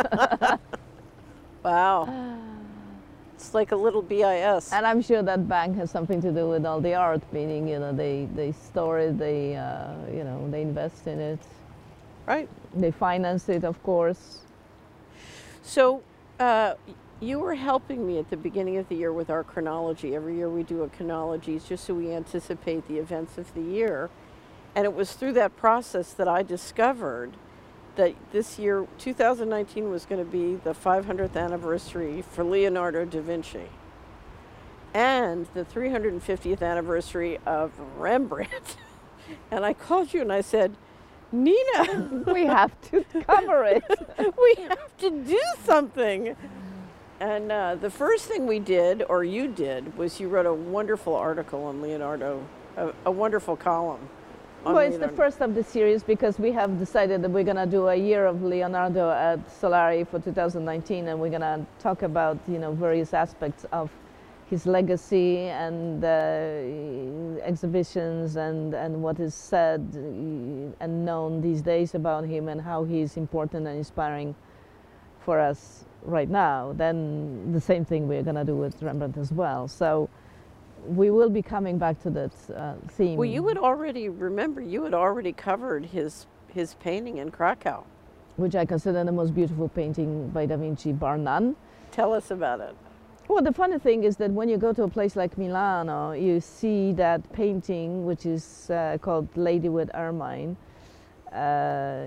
Wow. It's like a little B I S. And I'm sure that bank has something to do with all the art, meaning, you know, they, they store it, they, uh, you know, they invest in it, Right. they finance it, of course. So uh, you were helping me at the beginning of the year with our chronology. Every year we do a chronology just so we anticipate the events of the year. And it was through that process that I discovered that this year, two thousand nineteen, was going to be the five hundredth anniversary for Leonardo da Vinci and the three hundred fiftieth anniversary of Rembrandt. And I called you and I said, Nina, We have to cover it. we have to do something. And uh, the first thing we did, or you did, was you wrote a wonderful article on Leonardo, a, a wonderful column on Well, it's the Leonardo? first of the series because we have decided that we're going to do a year of Leonardo at Solari for two thousand nineteen, and we're going to talk about, you know, various aspects of his legacy and uh, exhibitions and, and what is said and known these days about him and how he's important and inspiring for us right now. Then the same thing we're going to do with Rembrandt as well. So we will be coming back to that uh, theme. Well, you had already, remember, you had already covered his, his painting in Krakow. Which I consider the most beautiful painting by Da Vinci, bar none. Tell us about it. Well, the funny thing is that when you go to a place like Milano, you see that painting, which is uh, called Lady with Ermine, uh,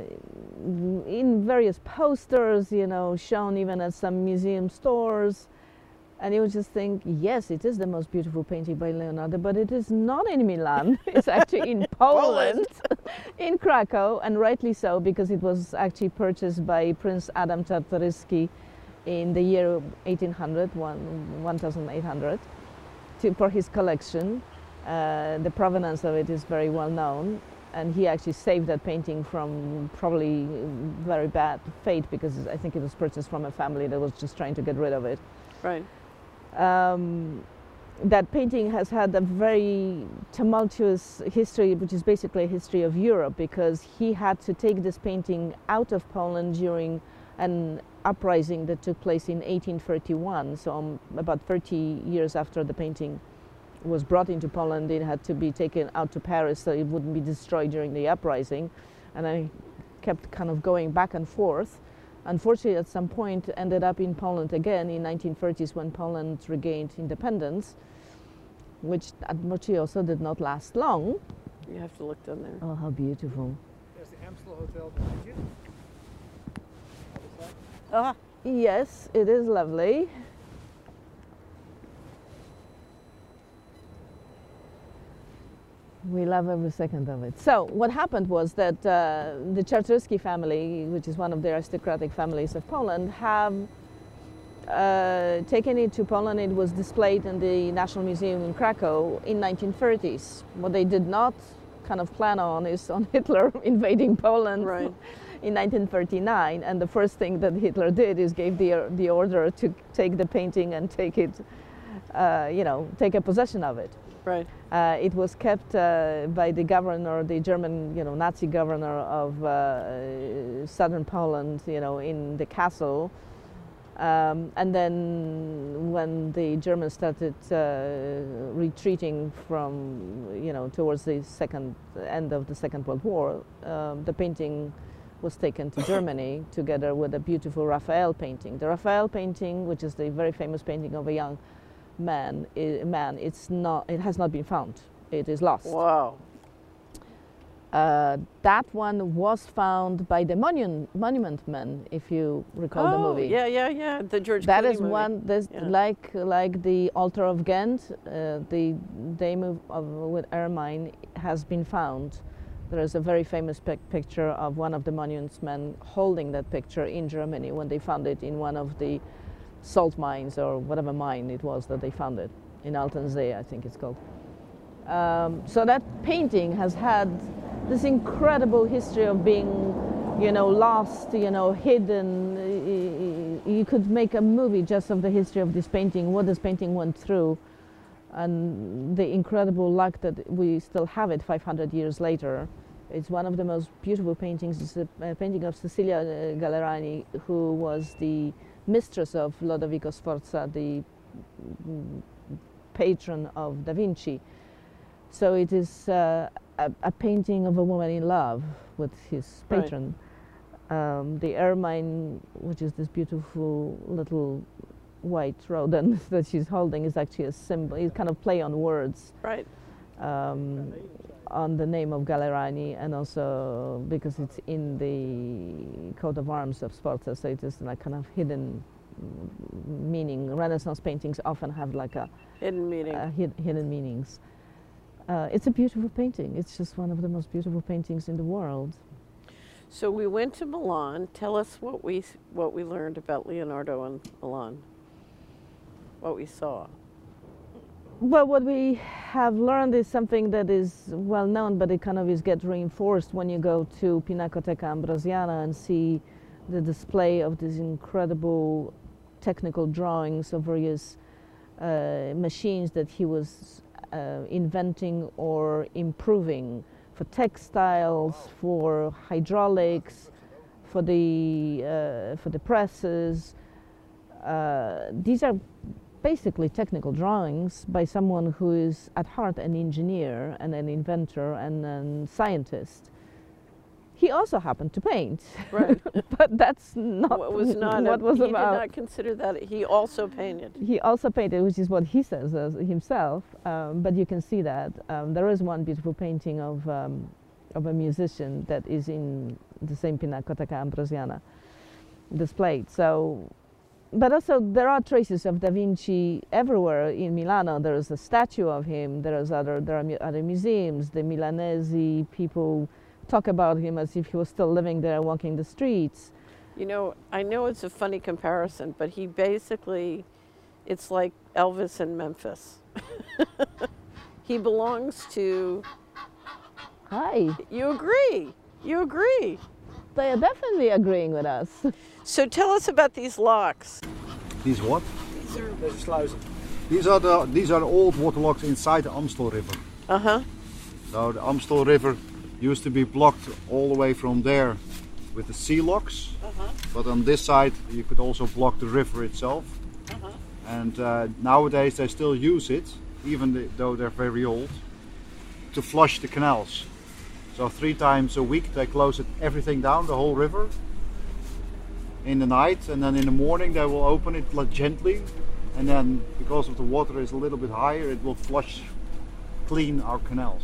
in various posters, you know, shown even at some museum stores. And you would just think, yes, it is the most beautiful painting by Leonardo, but it is not in Milan. It's actually in Poland, in Krakow, and rightly so, because it was actually purchased by Prince Adam Czartoryski in the year eighteen hundred, eighteen hundred, to, for his collection. Uh, the provenance of it is very well known, and he actually saved that painting from probably very bad fate, because I think it was purchased from a family that was just trying to get rid of it. Right. Um, that painting has had a very tumultuous history, which is basically a history of Europe, because he had to take this painting out of Poland during an uprising that took place in eighteen thirty-one. So um, about thirty years after the painting was brought into Poland, it had to be taken out to Paris so it wouldn't be destroyed during the uprising. And I kept kind of going back and forth. Unfortunately, at some point, ended up in Poland again in nineteen thirties when Poland regained independence, which unfortunately also did not last long. You have to look down there. Oh, how beautiful. There's the Amstel Hotel behind you. Other side. Ah, Yes, it is lovely. We love every second of it. So what happened was that uh, the Czartoryski family, which is one of the aristocratic families of Poland, have uh, taken it to Poland. It was displayed in the National Museum in Krakow in nineteen thirties. What they did not kind of plan on is on Hitler invading Poland Right. in nineteen thirty-nine. And the first thing that Hitler did is gave the, the order to take the painting and take it, uh, you know, take a possession of it. right. Uh, it was kept uh, by the governor, the German, you know, Nazi governor of uh, southern Poland, you know, in the castle. Um, and then when the Germans started uh, retreating from, you know, towards the second end of the Second World War, um, the painting was taken to Germany together with a beautiful Raphael painting. The Raphael painting, which is the very famous painting of a young man, I, man, it's not, it has not been found. It is lost. Wow. Uh, that one was found by the monument, monument men, if you recall the Oh, movie. yeah, yeah, yeah. The George That Clooney is movie. one, this, Yeah. like like the altar of Ghent, uh, the Dame of, of, with Ermine has been found. There is a very famous pic picture of one of the monuments men holding that picture in Germany when they found it in one of the salt mines or whatever mine it was that they found it, in Altensee, I think it's called. Um, so that painting has had this incredible history of being, you know, lost, you know, hidden. You could make a movie just of the history of this painting, what this painting went through, and the incredible luck that we still have it five hundred years later. It's one of the most beautiful paintings. It's a, a painting of Cecilia Gallerani, who was the mistress of Lodovico Sforza, the patron of Da Vinci. So it is uh, a, a painting of a woman in love with his patron. Right. Um, the ermine, which is this beautiful little white rodent that she's holding, is actually a symbol. It's kind of play on words. Right. Um, on the name of Gallerani, and also because it's in the coat of arms of Sforza, so it is like kind of hidden meaning. Renaissance paintings often have like a Hidden meaning. Uh, hid hidden meanings. Uh, it's a beautiful painting. It's just one of the most beautiful paintings in the world. So we went to Milan. Tell us what we what we learned about Leonardo in Milan. What we saw. Well, what we have learned is something that is well known, but it kind of is get reinforced when you go to Pinacoteca Ambrosiana and see the display of these incredible technical drawings of various uh, machines that he was uh, inventing or improving for textiles, for hydraulics, for the uh, for the presses. Uh, these are basically technical drawings by someone who is at heart an engineer and an inventor and a scientist. He also happened to paint, Right. but that's not What was not what a, was he about. did not consider that. He also painted. He also painted, which is what he says as himself. Um, but you can see that um, there is one beautiful painting of um, of a musician that is in the same Pinacoteca Ambrosiana displayed. So, but also there are traces of Da Vinci everywhere in Milano. There is a statue of him. There is other there are mu other museums. The Milanese people talk about him as if he was still living there, walking the streets. You know, I know it's a funny comparison, but he basically, it's like Elvis in Memphis. He belongs to. Hi, You agree? You agree? they are definitely agreeing with us. So tell us about these locks. These what? Deze sluizen. These are the these are the old water locks inside the Amstel River. Uh huh. So the Amstel River used to be blocked all the way from there with the sea locks. Uh-huh. But on this side you could also block the river itself. Uh-huh. And uh, nowadays they still use it, even th- though they're very old, to flush the canals. So three times a week they close it, everything down, the whole river, in the night, and then in the morning they will open it like gently, and then because of the water is a little bit higher, it will flush, clean our canals.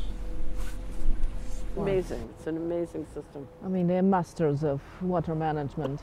Amazing. It's an amazing system. I mean, they're masters of water management.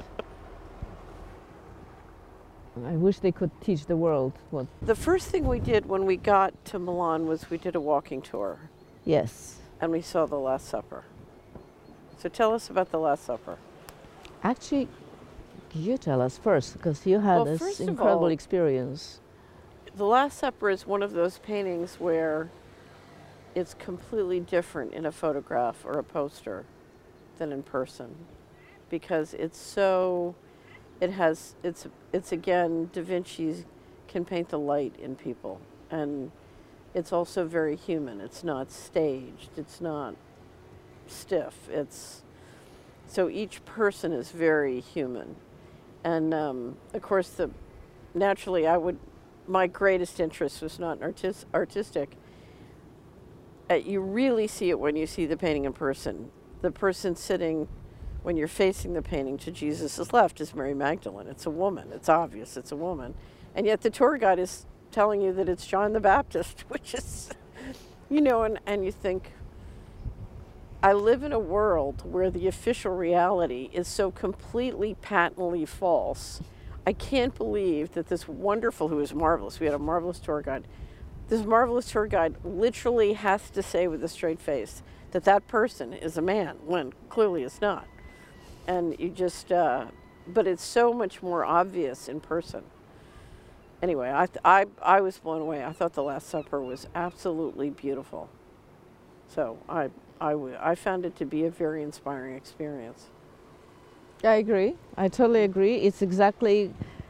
I wish they could teach the world what. The first thing we did when we got to Milan was we did a walking tour Yes. and we saw the Last Supper. So tell us about the Last Supper. Actually, you tell us first, because you had Well, this first of incredible all- experience. The Last Supper is one of those paintings where it's completely different in a photograph or a poster than in person, because it's so, it has, it's, it's again, Da Vinci can paint the light in people, and it's also very human. It's not staged, it's not stiff, it's, so each person is very human. And um, of course, the, naturally I would, my greatest interest was not artis artistic. Uh, you really see it when you see the painting in person. The person sitting, when you're facing the painting to Jesus' left, is Mary Magdalene. It's a woman. It's obvious it's a woman. And yet the tour guide is telling you that it's John the Baptist, which is, you know, and, and you think, I live in a world where the official reality is so completely patently false. I can't believe that this wonderful, who is marvelous, we had a marvelous tour guide, this marvelous tour guide literally has to say with a straight face that that person is a man, when clearly it's not. And you just, uh, but it's so much more obvious in person. Anyway, I, th I, I was blown away. I thought the Last Supper was absolutely beautiful. So I, I, w I found it to be a very inspiring experience. I agree. I totally agree. It's exactly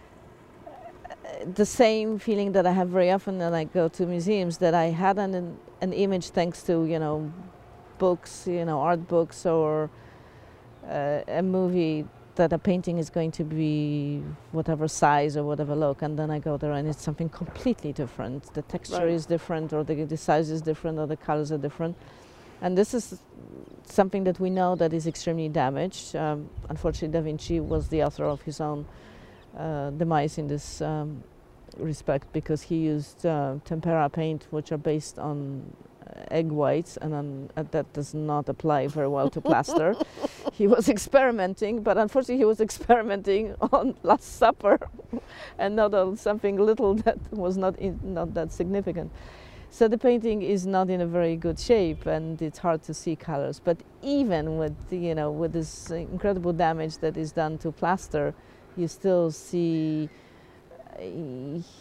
the same feeling that I have very often when I go to museums, that I had an, an image thanks to, you know, books, you know, art books, or uh, a movie, that a painting is going to be whatever size or whatever look, and then I go there and it's something completely different. The texture Right. is different, or the, the size is different, or the colors are different. And this is something that we know that is extremely damaged. Um, unfortunately, Da Vinci was the author of his own uh, demise in this um, respect, because he used uh, tempera paint, which are based on uh, egg whites, and on, uh, that does not apply very well to plaster. He was experimenting, but unfortunately he was experimenting on Last Supper and not on something little that was not, in, not that significant. So the painting is not in a very good shape, and it's hard to see colors. But even with, you know, with this incredible damage that is done to plaster, you still see uh,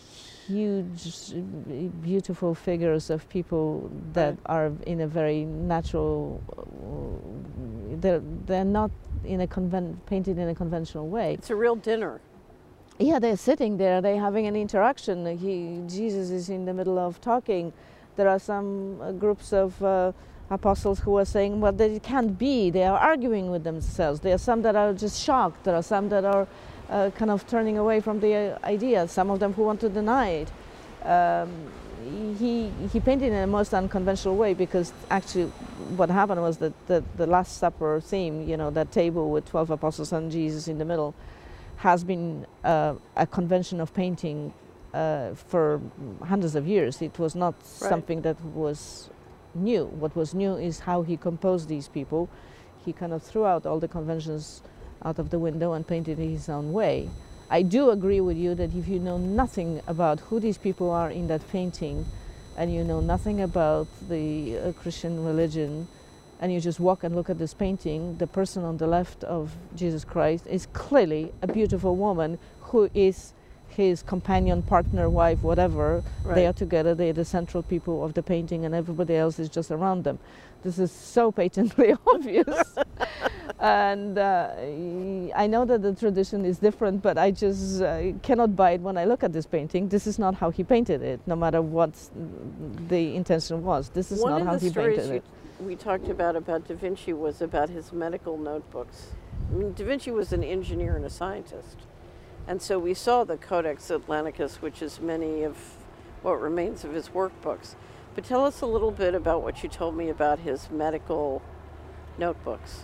huge, beautiful figures of people that Right. are in a very natural. They're they're not in a conven- painted in a conventional way. It's a real dinner. Yeah, they're sitting there, they're having an interaction. He, Jesus is in the middle of talking. There are some uh, groups of uh, apostles who are saying, well, that it can't be. They are arguing with themselves. There are some that are just shocked. There are some that are uh, kind of turning away from the uh, idea. Some of them who want to deny it. Um, he, he painted in a most unconventional way, because actually what happened was that the, the Last Supper theme, you know, that table with twelve apostles and Jesus in the middle, has been uh, a convention of painting uh, for hundreds of years. It was not Right. something that was new. What was new is how he composed these people. He kind of threw out all the conventions out of the window and painted it his own way. I do agree with you that if you know nothing about who these people are in that painting, and you know nothing about the uh, Christian religion, and you just walk and look at this painting, the person on the left of Jesus Christ is clearly a beautiful woman who is his companion, partner, wife, whatever. Right. They are together, they are the central people of the painting, and everybody else is just around them. This is so patently obvious. And uh, I know that the tradition is different, but I just uh, cannot buy it when I look at this painting. This is not how he painted it, no matter what the intention was. This is One not of how the he stories painted we, it. we talked about about Da Vinci was about his medical notebooks. I mean, Da Vinci was an engineer and a scientist. And so we saw the Codex Atlanticus, which is many of what remains of his workbooks. But tell us a little bit about what you told me about his medical notebooks.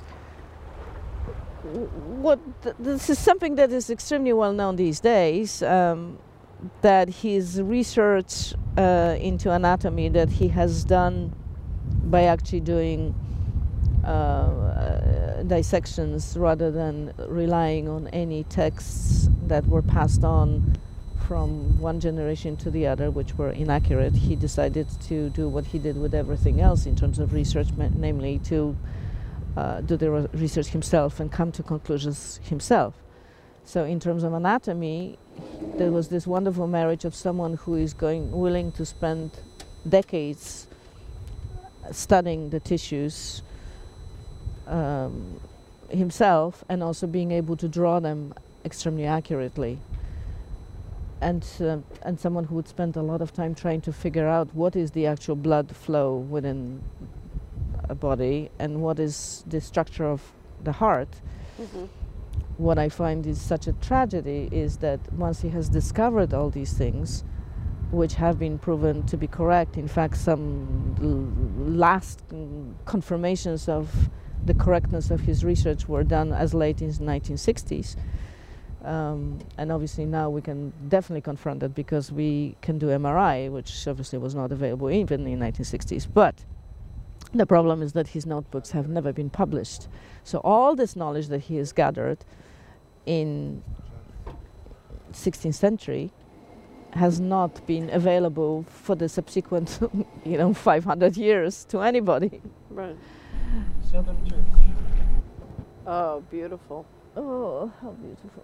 What th- this is something that is extremely well known these days, um, that his research uh, into anatomy that he has done by actually doing uh, uh, dissections rather than relying on any texts that were passed on from one generation to the other, which were inaccurate. He decided to do what he did with everything else in terms of research, ma- namely to uh, do the re- research himself and come to conclusions himself. So in terms of anatomy, there was this wonderful marriage of someone who is going willing to spend decades studying the tissues um, himself, and also being able to draw them extremely accurately. And uh, and someone who would spend a lot of time trying to figure out what is the actual blood flow within a body and what is the structure of the heart. Mm-hmm. What I find is such a tragedy is that once he has discovered all these things, which have been proven to be correct, in fact some l- last mm, confirmations of the correctness of his research were done as late as nineteen sixties. Um, and obviously now we can definitely confront that because we can do M R I, which obviously was not available even in nineteen sixties. But the problem is that his notebooks have never been published. So all this knowledge that he has gathered in sixteenth century has not been available for the subsequent, you know, five hundred years to anybody. Right. Southern Church. Oh, beautiful. Oh, how beautiful.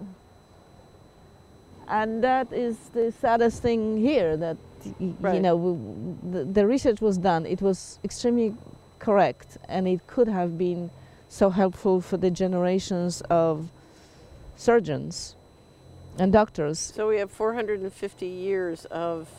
And that is the saddest thing here, that y- y- you Right. know, w- the, the research was done. It was extremely correct, and it could have been so helpful for the generations of surgeons and doctors. So we have four hundred fifty years of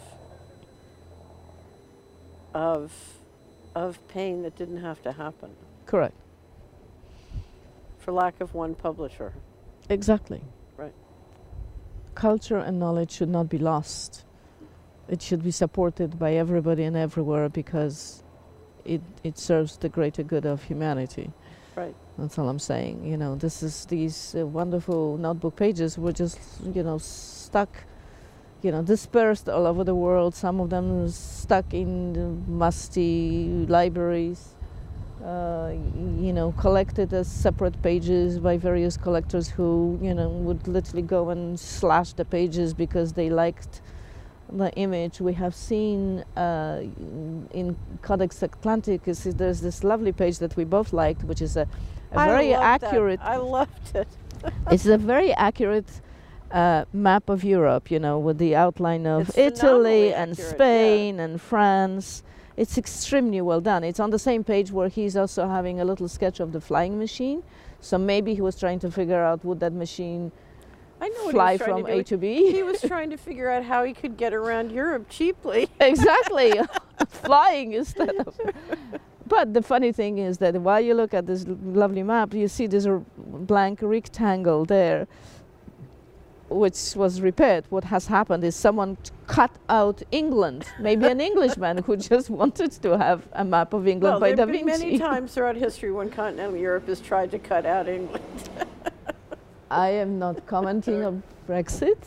of of pain that didn't have to happen Correct. for lack of one publisher. Exactly. Right. Culture and knowledge should not be lost. It should be supported by everybody and everywhere because it, it serves the greater good of humanity. Right. That's all I'm saying. You know, this is these uh, wonderful notebook pages were just, you know, stuck, you know, dispersed all over the world. Some of them stuck in the musty libraries, uh, y- you know, collected as separate pages by various collectors who, you know, would literally go and slash the pages because they liked the image. We have seen uh, in Codex Atlanticus, there's this lovely page that we both liked, which is a, a I very loved that. accurate, I loved it. it's a very accurate uh, map of Europe, you know, with the outline of It's Italy phenomenally and accurate, yeah. Spain and France. It's extremely well done. It's on the same page where he's also having a little sketch of the flying machine. So maybe he was trying to figure out would that machine I know what fly he was trying from to do. A to B. He was trying to figure out how he could get around Europe cheaply. Exactly, flying instead of. But the funny thing is that while you look at this l- lovely map, you see this r- blank rectangle there, which was repaired. What has happened is someone t- cut out England. Maybe an Englishman who just wanted to have a map of England Well, by there Da have been Vinci. many times throughout history when continental Europe has tried to cut out England. I am not commenting on Brexit.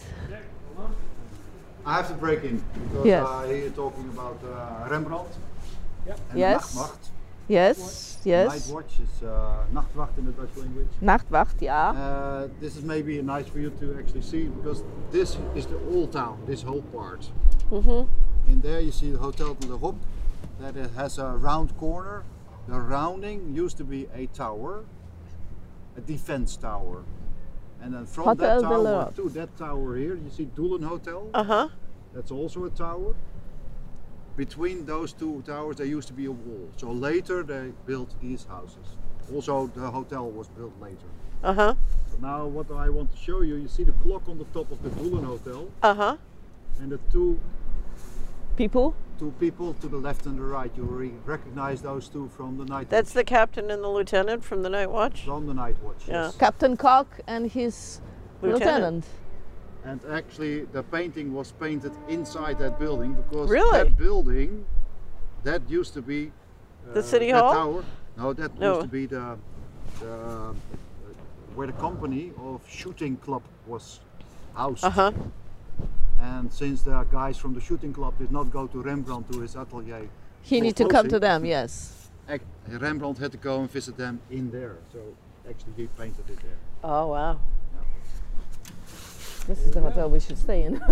I have to break in because Yes. I hear you talking about uh, Rembrandt Yep. and Yes. Nachtwacht. Yes, Night yes. watch is uh, Nachtwacht in the Dutch language. Nachtwacht, ja. Uh, this is maybe nice for you to actually see because this is the old town, this whole part. Mm-hmm. In there you see the Hotel de l'Europe that it has a round corner. The rounding used to be a tower, a defense tower. And then from Hotel that de tower l'Europe. to that tower here, you see Doelen Hotel. Uh-huh. That's also a tower. Between those two towers there used to be a wall. So later they built these houses. Also the hotel was built later. Uh-huh. But now what I want to show you, you see the clock on the top of the Doelen Hotel Uh-huh. and the two People? two people to the left and the right. You re- recognize those two from the night That's watch. the captain and the lieutenant from the night watch? From the night watch, Yeah. yes. Captain Cock and his Lieutenant. lieutenant. And actually the painting was painted inside that building because Really? that building, that used to be uh, The City that Hall? tower. No, that No. used to be the, the uh, where the company of shooting club was housed. Uh-huh. And since the guys from the shooting club did not go to Rembrandt to his atelier, He for need to come to closing, them, yes. ac- Rembrandt had to go and visit them in there. So actually he painted it there. Oh, wow. This is the hotel we should stay in.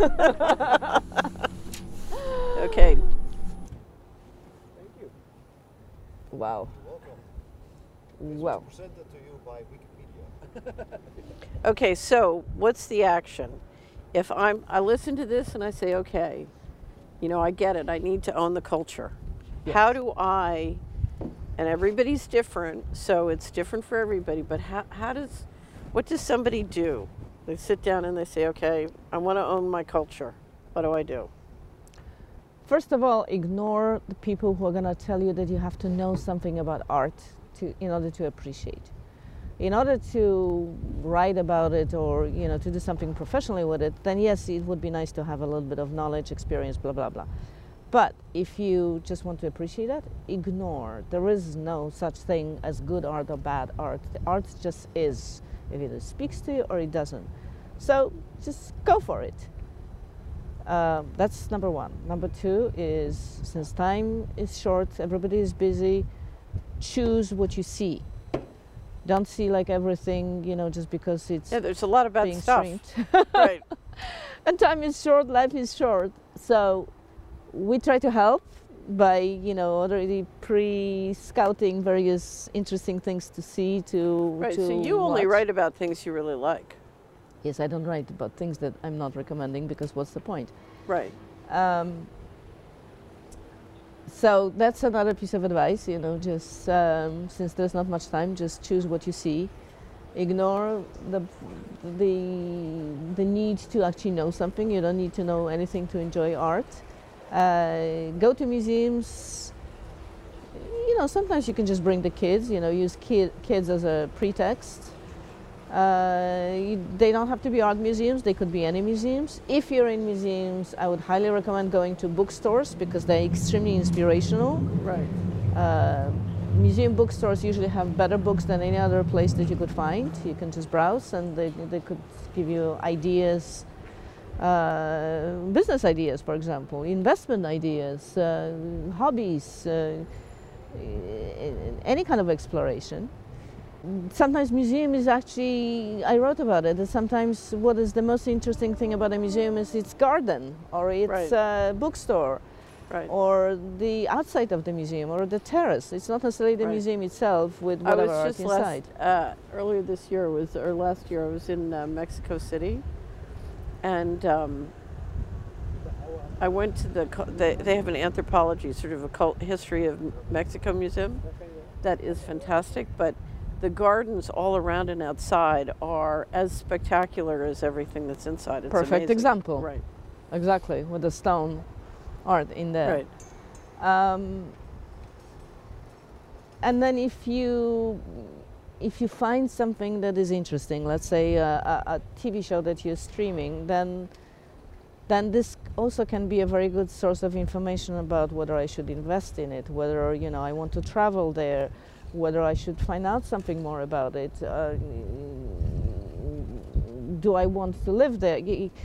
Okay. Thank you. Wow. Welcome. Wow. Presented to you by Wikipedia. Okay, so what's the action? If I'm, I listen to this and I say, okay, you know, I get it. I need to own the culture. Yes. How do I, and everybody's different, so it's different for everybody, but how, how does, what does somebody do? They sit down and they say, okay, I want to own my culture. What do I do? First of all, ignore the people who are going to tell you that you have to know something about art to, in order to appreciate. In order to write about it or, you know, to do something professionally with it, then yes, it would be nice to have a little bit of knowledge, experience, blah, blah, blah. But if you just want to appreciate it, ignore. There is no such thing as good art or bad art. The art just is. It either speaks to you or it doesn't. So just go for it. Uh, that's number one. Number two is, since time is short, everybody is busy, choose what you see. Don't see like everything, you know, just because it's Yeah, there's a lot of bad being stuff. streamed. Right. And time is short, life is short. So we try to help by, you know, already pre-scouting various interesting things to see, to Right. to So you only watch. write about things you really like. Yes, I don't write about things that I'm not recommending because what's the point? Right. Um, so that's another piece of advice, you know, just um, since there's not much time, just choose what you see. Ignore the, the, the need to actually know something. You don't need to know anything to enjoy art. Uh, go to museums. You know, sometimes you can just bring the kids, you know, use kid, kids as a pretext. Uh, you, they don't have to be art museums, they could be any museums. If you're in museums, I would highly recommend going to bookstores because they're extremely inspirational. Right. Uh, museum bookstores usually have better books than any other place that you could find. You can just browse and they, they could give you ideas, uh, business ideas, for example, investment ideas, uh, hobbies, uh, any kind of exploration. Sometimes museum is actually, I wrote about it, that sometimes what is the most interesting thing about a museum is its garden or its Right. uh, bookstore Right. or the outside of the museum or the terrace. It's not necessarily the Right. museum itself with I whatever was art just inside. last, uh, earlier this year was, or last year I was in uh, Mexico City, And um, I went to the, cu- they, they have an anthropology, sort of a cult history of Mexico museum that is fantastic, but the gardens all around and outside are as spectacular as everything that's inside. It's Perfect amazing. example. Right. Exactly, with the stone art in there. Right. Um, and then if you if you find something that is interesting, let's say a, a, a T V show that you're streaming, then then this also can be a very good source of information about whether I should invest in it, whether you know I want to travel there, whether I should find out something more about it. Uh, do I want to live there?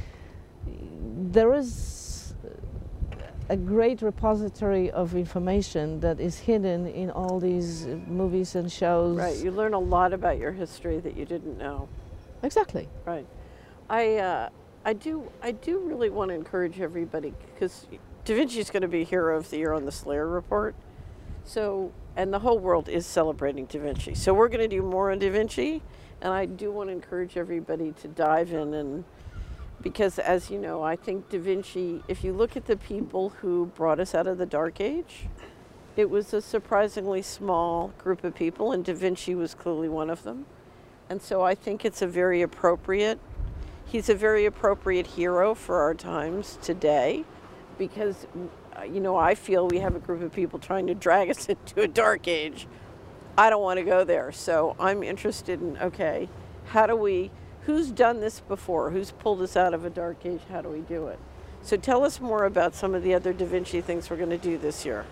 There is a great repository of information that is hidden in all these movies and shows. Right. You learn a lot about your history that you didn't know. Exactly. Right. I uh, I do I do really want to encourage everybody, because Da Vinci is going to be Hero of the Year on the Slayer Report. So, and the whole world is celebrating Da Vinci. So we're going to do more on Da Vinci, and I do want to encourage everybody to dive in, and because, as you know, I think Da Vinci, if you look at the people who brought us out of the Dark Age, it was a surprisingly small group of people, and Da Vinci was clearly one of them. And so I think it's a very appropriate, he's a very appropriate hero for our times today, because, you know, I feel we have a group of people trying to drag us into a dark age. I don't want to go there. So I'm interested in, okay, how do we, who's done this before? Who's pulled us out of a dark age? How do we do it? So tell us more about some of the other Da Vinci things we're going to do this year.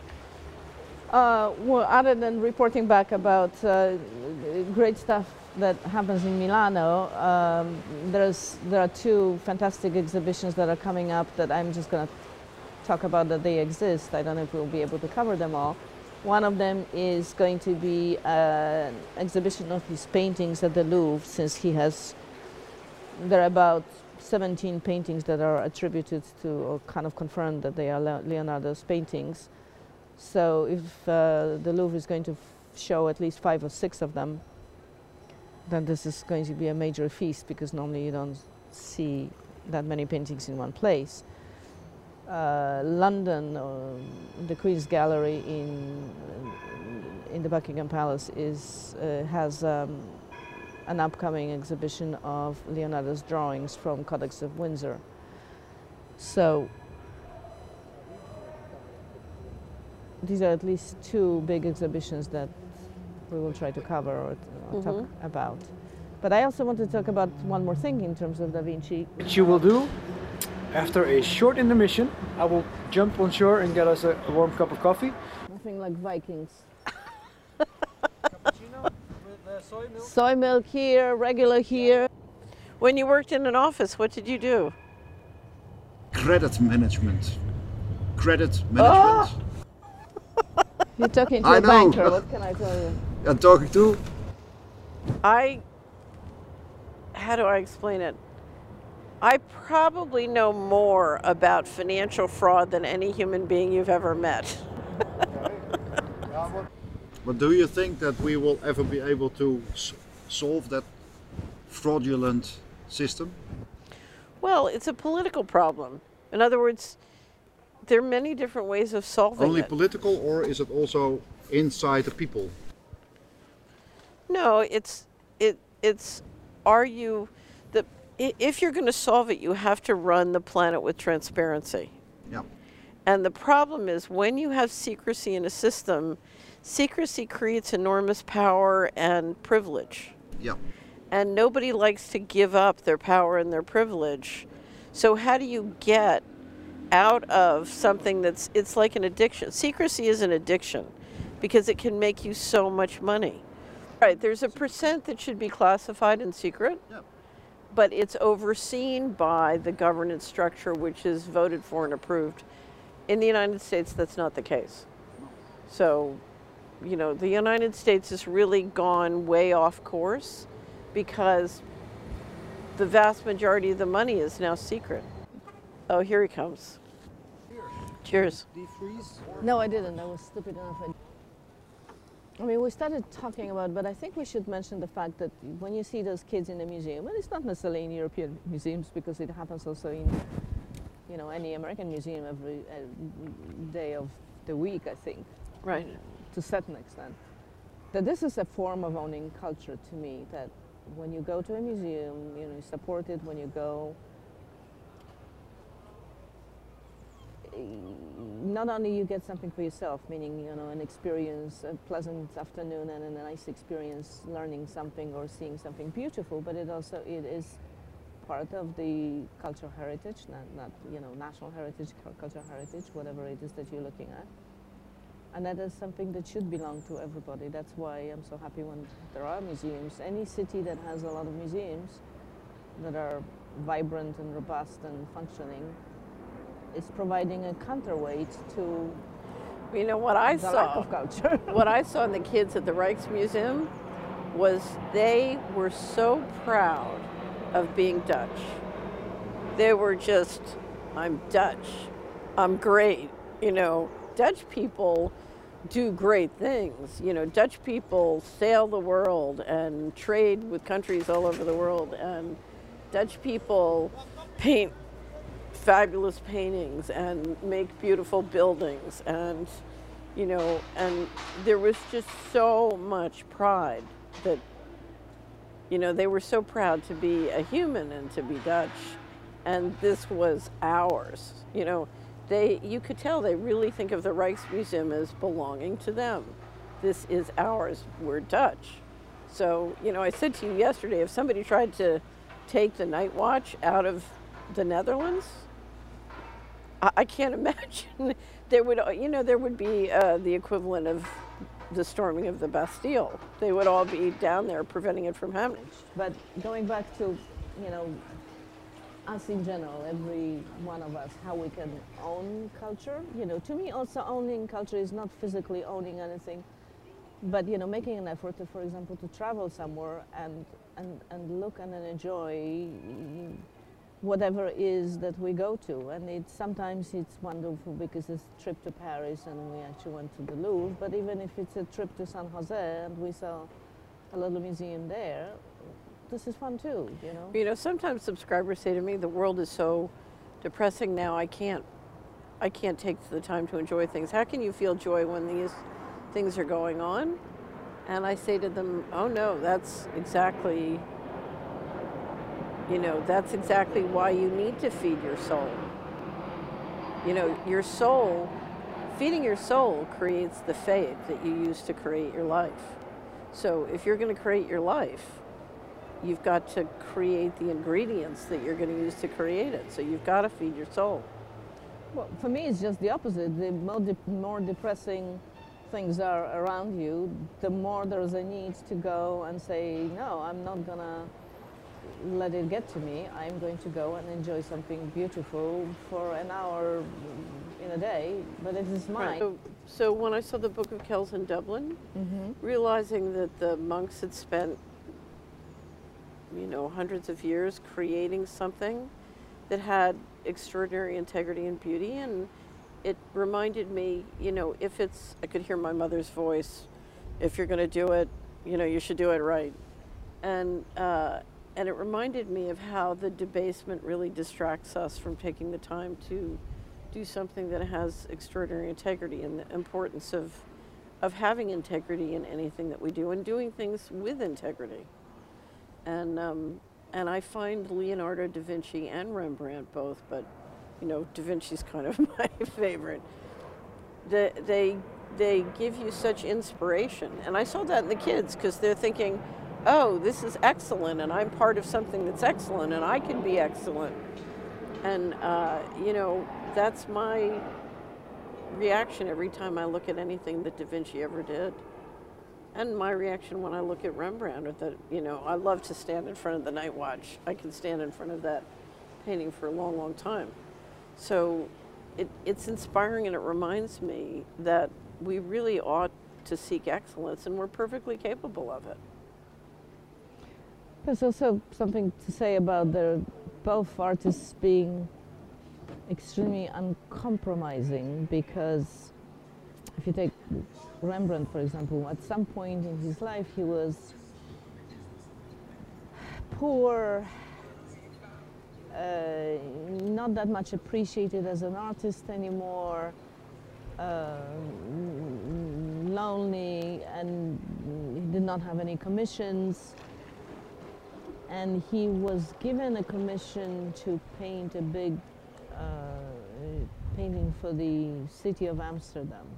Uh, well, other than reporting back about uh, great stuff that happens in Milano, um, there's, there are two fantastic exhibitions that are coming up that I'm just going to talk about that they exist. I don't know if we'll be able to cover them all. One of them is going to be an exhibition of his paintings at the Louvre, since he has, there are about seventeen paintings that are attributed to, or kind of confirmed that they are Leonardo's paintings. So if uh, the Louvre is going to show at least five or six of them, then this is going to be a major feast, because normally you don't see that many paintings in one place. Uh, London, uh, the Queen's Gallery in in the Buckingham Palace is uh, has um, an upcoming exhibition of Leonardo's drawings from Codex of Windsor. So these are at least two big exhibitions that we will try to cover or, or mm-hmm. talk about. But I also want to talk about one more thing in terms of Da Vinci. What you will do, after a short intermission, I will jump on shore and get us a, a warm cup of coffee. Nothing like Vikings. Cappuccino with uh, soy milk. Soy milk here, regular here. When you worked in an office, what did you do? Credit management. Credit management. Oh! You're talking to I a know. banker, what can I tell you? I'm talking to. I, how do I explain it? I probably know more about financial fraud than any human being you've ever met. But do you think that we will ever be able to s solve that fraudulent system? Well, it's a political problem. In other words, there are many different ways of solving Only it. political, or is it also inside the people? No, it's it it's are you the if you're going to solve it, you have to run the planet with transparency. Yeah. And the problem is, when you have secrecy in a system, secrecy creates enormous power and privilege. Yeah. And nobody likes to give up their power and their privilege. So how do you get out of something that's, it's like an addiction. Secrecy is an addiction because it can make you so much money. Right, there's a percent that should be classified in secret, Yeah. but it's overseen by the governance structure, which is voted for and approved. In the United States, that's not the case. So, you know, the United States has really gone way off course because the vast majority of the money is now secret. Oh, here he comes. Cheers. Defreeze. No, I didn't. I was stupid enough. I I mean, we started talking about, but I think we should mention the fact that when you see those kids in the museum, and it's not necessarily in European museums because it happens also in, you know, any American museum every uh, day of the week, I think. Right. To a certain extent. That this is a form of owning culture to me, that when you go to a museum, you know, you support it when you go. Not only you get something for yourself, meaning, you know, an experience, a pleasant afternoon and a nice experience learning something or seeing something beautiful, but it also it is part of the cultural heritage, not, not you know, national heritage, cultural heritage, whatever it is that you're looking at. And that is something that should belong to everybody. That's why I'm so happy when there are museums. Any city that has a lot of museums that are vibrant and robust and functioning is providing a counterweight to You know what I the saw? lack of culture. What I saw in the kids at the Rijksmuseum was they were so proud of being Dutch. They were just, I'm Dutch, I'm great. You know, Dutch people do great things. You know, Dutch people sail the world and trade with countries all over the world, and Dutch people paint fabulous paintings and make beautiful buildings, and you know, and there was just so much pride that, you know, they were so proud to be a human and to be Dutch, and this was ours. You know, they, you could tell they really think of the Rijksmuseum as belonging to them. This is ours, we're Dutch. So, you know, I said to you yesterday, if somebody tried to take the Night Watch out of the Netherlands, I, I can't imagine there would, you know, there would be uh, the equivalent of the storming of the Bastille. They would all be down there preventing it from happening. But going back to, you know, us in general, every one of us, how we can own culture. You know, to me also owning culture is not physically owning anything, but, you know, making an effort to, for example, to travel somewhere and, and, and look and enjoy whatever it is that we go to. And it's, sometimes it's wonderful because it's a trip to Paris and we actually went to the Louvre, but even if it's a trip to San Jose and we saw a little museum there, this is fun too, you know? You know, sometimes subscribers say to me, the world is so depressing now, I can't, I can't take the time to enjoy things. How can you feel joy when these things are going on? And I say to them, oh no, that's exactly, you know, that's exactly why you need to feed your soul. You know, your soul, feeding your soul creates the faith that you use to create your life. So if you're going to create your life, you've got to create the ingredients that you're going to use to create it. So you've got to feed your soul. Well, for me, it's just the opposite. The more, de more depressing things are around you, the more there's a need to go and say, no, I'm not going to let it get to me. I'm going to go and enjoy something beautiful for an hour in a day, but it is mine. Right. So, so when I saw the Book of Kells in Dublin, Mm-hmm. realizing that the monks had spent, you know, hundreds of years creating something that had extraordinary integrity and beauty, and it reminded me, you know, if it's, I could hear my mother's voice, if you're going to do it, you know, you should do it right. And, uh, and it reminded me of how the debasement really distracts us from taking the time to do something that has extraordinary integrity, and the importance of, of having integrity in anything that we do and doing things with integrity. And, um, and I find Leonardo da Vinci and Rembrandt both, but, you know, Da Vinci's kind of my favorite. They, they, they give you such inspiration. And I saw that in the kids, because they're thinking, oh, this is excellent, and I'm part of something that's excellent, and I can be excellent. And, uh, you know, that's my reaction every time I look at anything that Da Vinci ever did. And my reaction when I look at Rembrandt, or that, you know, I love to stand in front of the Night Watch. I can stand in front of that painting for a long, long time. So it, it's inspiring, and it reminds me that we really ought to seek excellence, and we're perfectly capable of it. There's also something to say about the both artists being extremely uncompromising, because if you take Rembrandt, for example, at some point in his life he was poor, uh, not that much appreciated as an artist anymore, uh, lonely, and he did not have any commissions. And he was given a commission to paint a big uh, painting for the city of Amsterdam.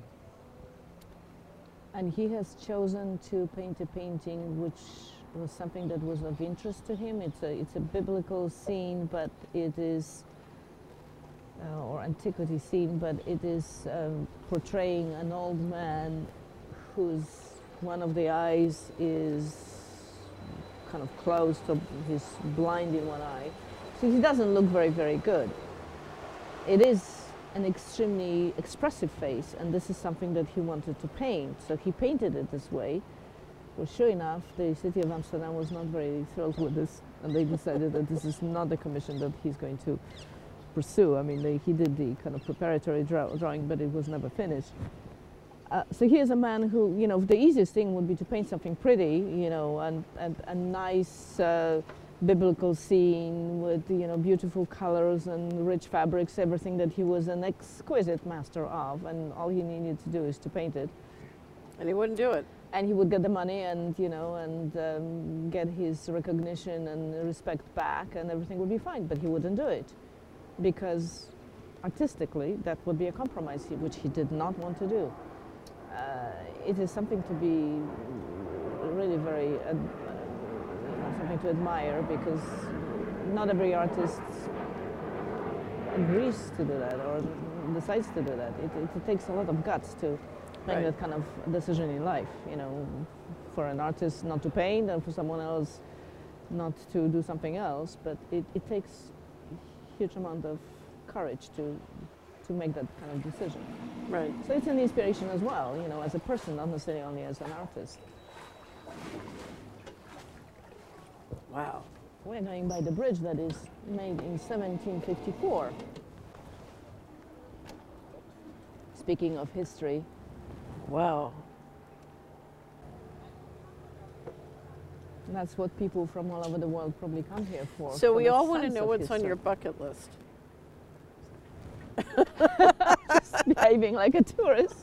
And he has chosen to paint a painting which was something that was of interest to him. It's a, it's a biblical scene, but it is, uh, or antiquity scene, but it is um, portraying an old man whose one of the eyes is kind of closed, so he's blind in one eye. So he doesn't look very, very good. It is an extremely expressive face, and this is something that he wanted to paint. So he painted it this way. Well, sure enough, the city of Amsterdam was not very thrilled with this, and they decided that this is not the commission that he's going to pursue. I mean, they, he did the kind of preparatory draw, drawing, but it was never finished. Uh, so here's a man who, you know, the easiest thing would be to paint something pretty, you know, and, and a nice uh, biblical scene with, you know, beautiful colors and rich fabrics, everything that he was an exquisite master of, and all he needed to do is to paint it. And he wouldn't do it. And he would get the money and, you know, and um, get his recognition and respect back, and everything would be fine, but he wouldn't do it because artistically that would be a compromise, which he did not want to do. Uh, it is something to be really very, uh, something to admire, because not every artist agrees to do that or decides to do that. It, it, it takes a lot of guts to make Right. that kind of decision in life, you know, for an artist not to paint and for someone else not to do something else, but it, it takes a huge amount of courage to to make that kind of decision. Right. So it's an inspiration as well, you know, as a person, not necessarily only as an artist. Wow. We're going by the bridge that is made in seventeen fifty-four. Speaking of history, Wow. that's what people from all over the world probably come here for. So for we the all want to sense know of what's on history. your bucket list. Behaving like a tourist.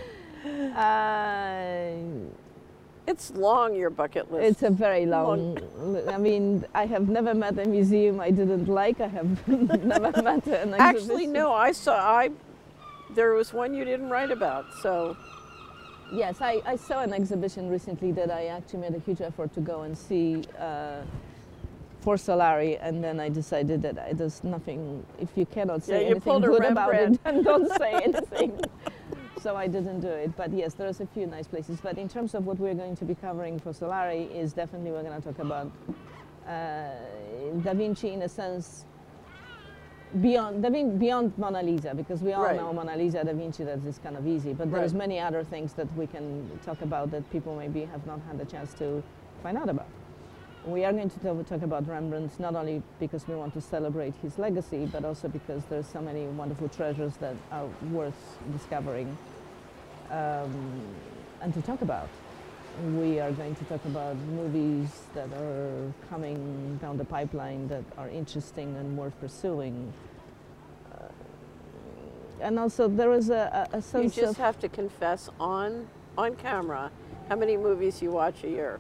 Uh, It's long, your bucket list. It's a very long, I mean, I have never met a museum I didn't like. I have never met an exhibition. Actually, no, I saw, I, there was one you didn't write about, so. Yes, I, I saw an exhibition recently that I actually made a huge effort to go and see uh, for Solari, and then I decided that I, there's nothing, if you cannot say Yeah, you anything pulled a good about it, Rembrandt. then don't say anything. So I didn't do it, but yes, there's a few nice places. But in terms of what we're going to be covering for Solari is definitely we're going to talk about uh, Da Vinci in a sense, beyond Da Vin- beyond Mona Lisa, because we all Right. know Mona Lisa, Da Vinci, that is kind of easy. But Right. there's many other things that we can talk about that people maybe have not had the chance to find out about. We are going to talk- talk about Rembrandt not only because we want to celebrate his legacy, but also because there's so many wonderful treasures that are worth discovering um, and to talk about. We are going to talk about movies that are coming down the pipeline that are interesting and worth pursuing. Uh, and also there is a, a, a You sense just of... have to confess on, on camera how many movies you watch a year.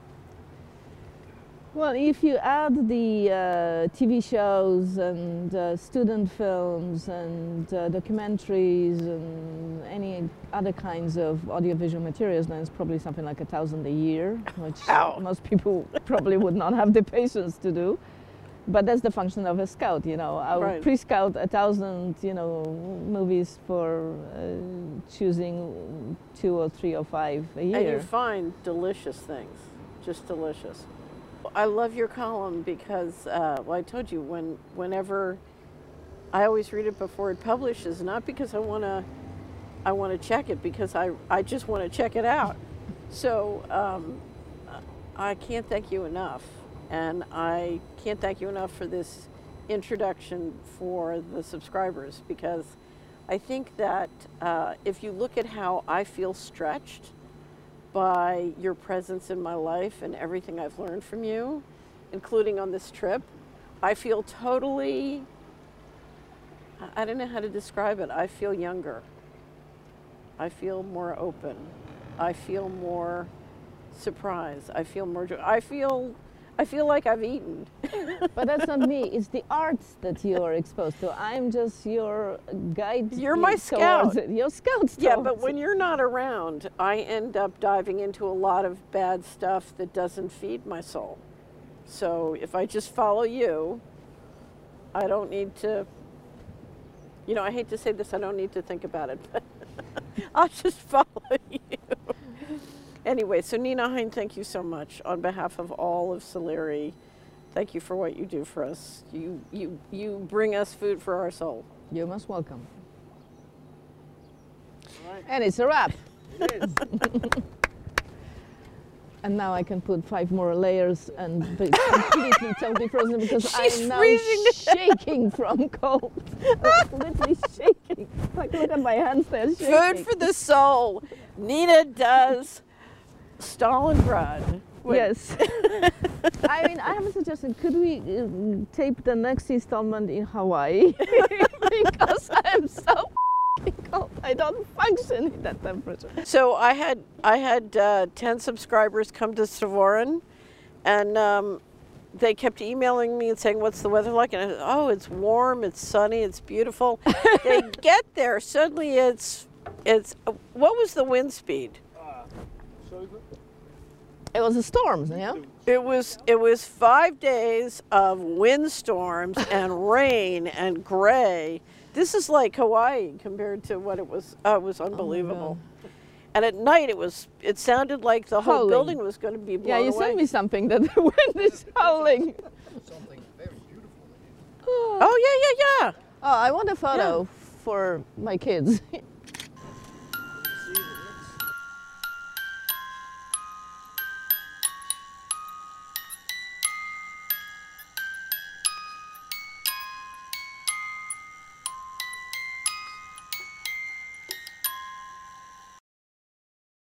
Well, if you add the uh, T V shows and uh, student films and uh, documentaries and any other kinds of audiovisual materials, then it's probably something like a thousand a year, which Ow. most people probably would not have the patience to do. But that's the function of a scout, you know. I would Right. pre-scout a thousand, you know, movies for uh, choosing two or three or five a year. And you find delicious things, just delicious. I love your column because, uh, well, I told you, when, whenever I always read it before it publishes, not because I want to, I want to check it, because I, I just want to check it out. So um, I can't thank you enough, and I can't thank you enough for this introduction for the subscribers, because I think that uh, if you look at how I feel stretched by your presence in my life and everything I've learned from you, including on this trip, I feel totally, I don't know how to describe it. I feel younger. I feel more open. I feel more surprised. I feel more joy. I feel, I feel like I've eaten. But that's not me. It's the arts that you are exposed to. I'm just your guide. You're my towards scout. it. Your scout. Yeah, towards but when it. you're not around, I end up diving into a lot of bad stuff that doesn't feed my soul. So if I just follow you, I don't need to, you know, I hate to say this, I don't need to think about it, but I'll just follow you. Anyway, so Nina Hein, thank you so much. On behalf of all of Soleri, thank you for what you do for us. You, you, you bring us food for our soul. You're most welcome. All right. And it's a wrap. It is. And now I can put five more layers and be completely totally frozen because She's I'm now freezing to shaking from cold. I'm literally shaking. Like, look at my hands, they're shaking. Food for the soul. Nina does Stalingrad. What- Yes. I mean, I have a suggestion. Could we uh, tape the next installment in Hawaii? Because I'm so cold. I don't function in that temperature. So I had I had uh, ten subscribers come to Stavoren, and um, they kept emailing me and saying, "What's the weather like?" And I said, "Oh, it's warm, it's sunny, it's beautiful." They get there, suddenly it's it's. What was the wind speed? Uh, so good. It was a storm, yeah? It was it was five days of windstorms and rain and gray. This is like Hawaii compared to what it was. Oh, it was unbelievable. And at night, it was. It sounded like the whole Howling. building was going to be blown Yeah, you away. sent me something that the wind is howling. Something very beautiful. Oh yeah, yeah, yeah. Oh, I want a photo for my kids.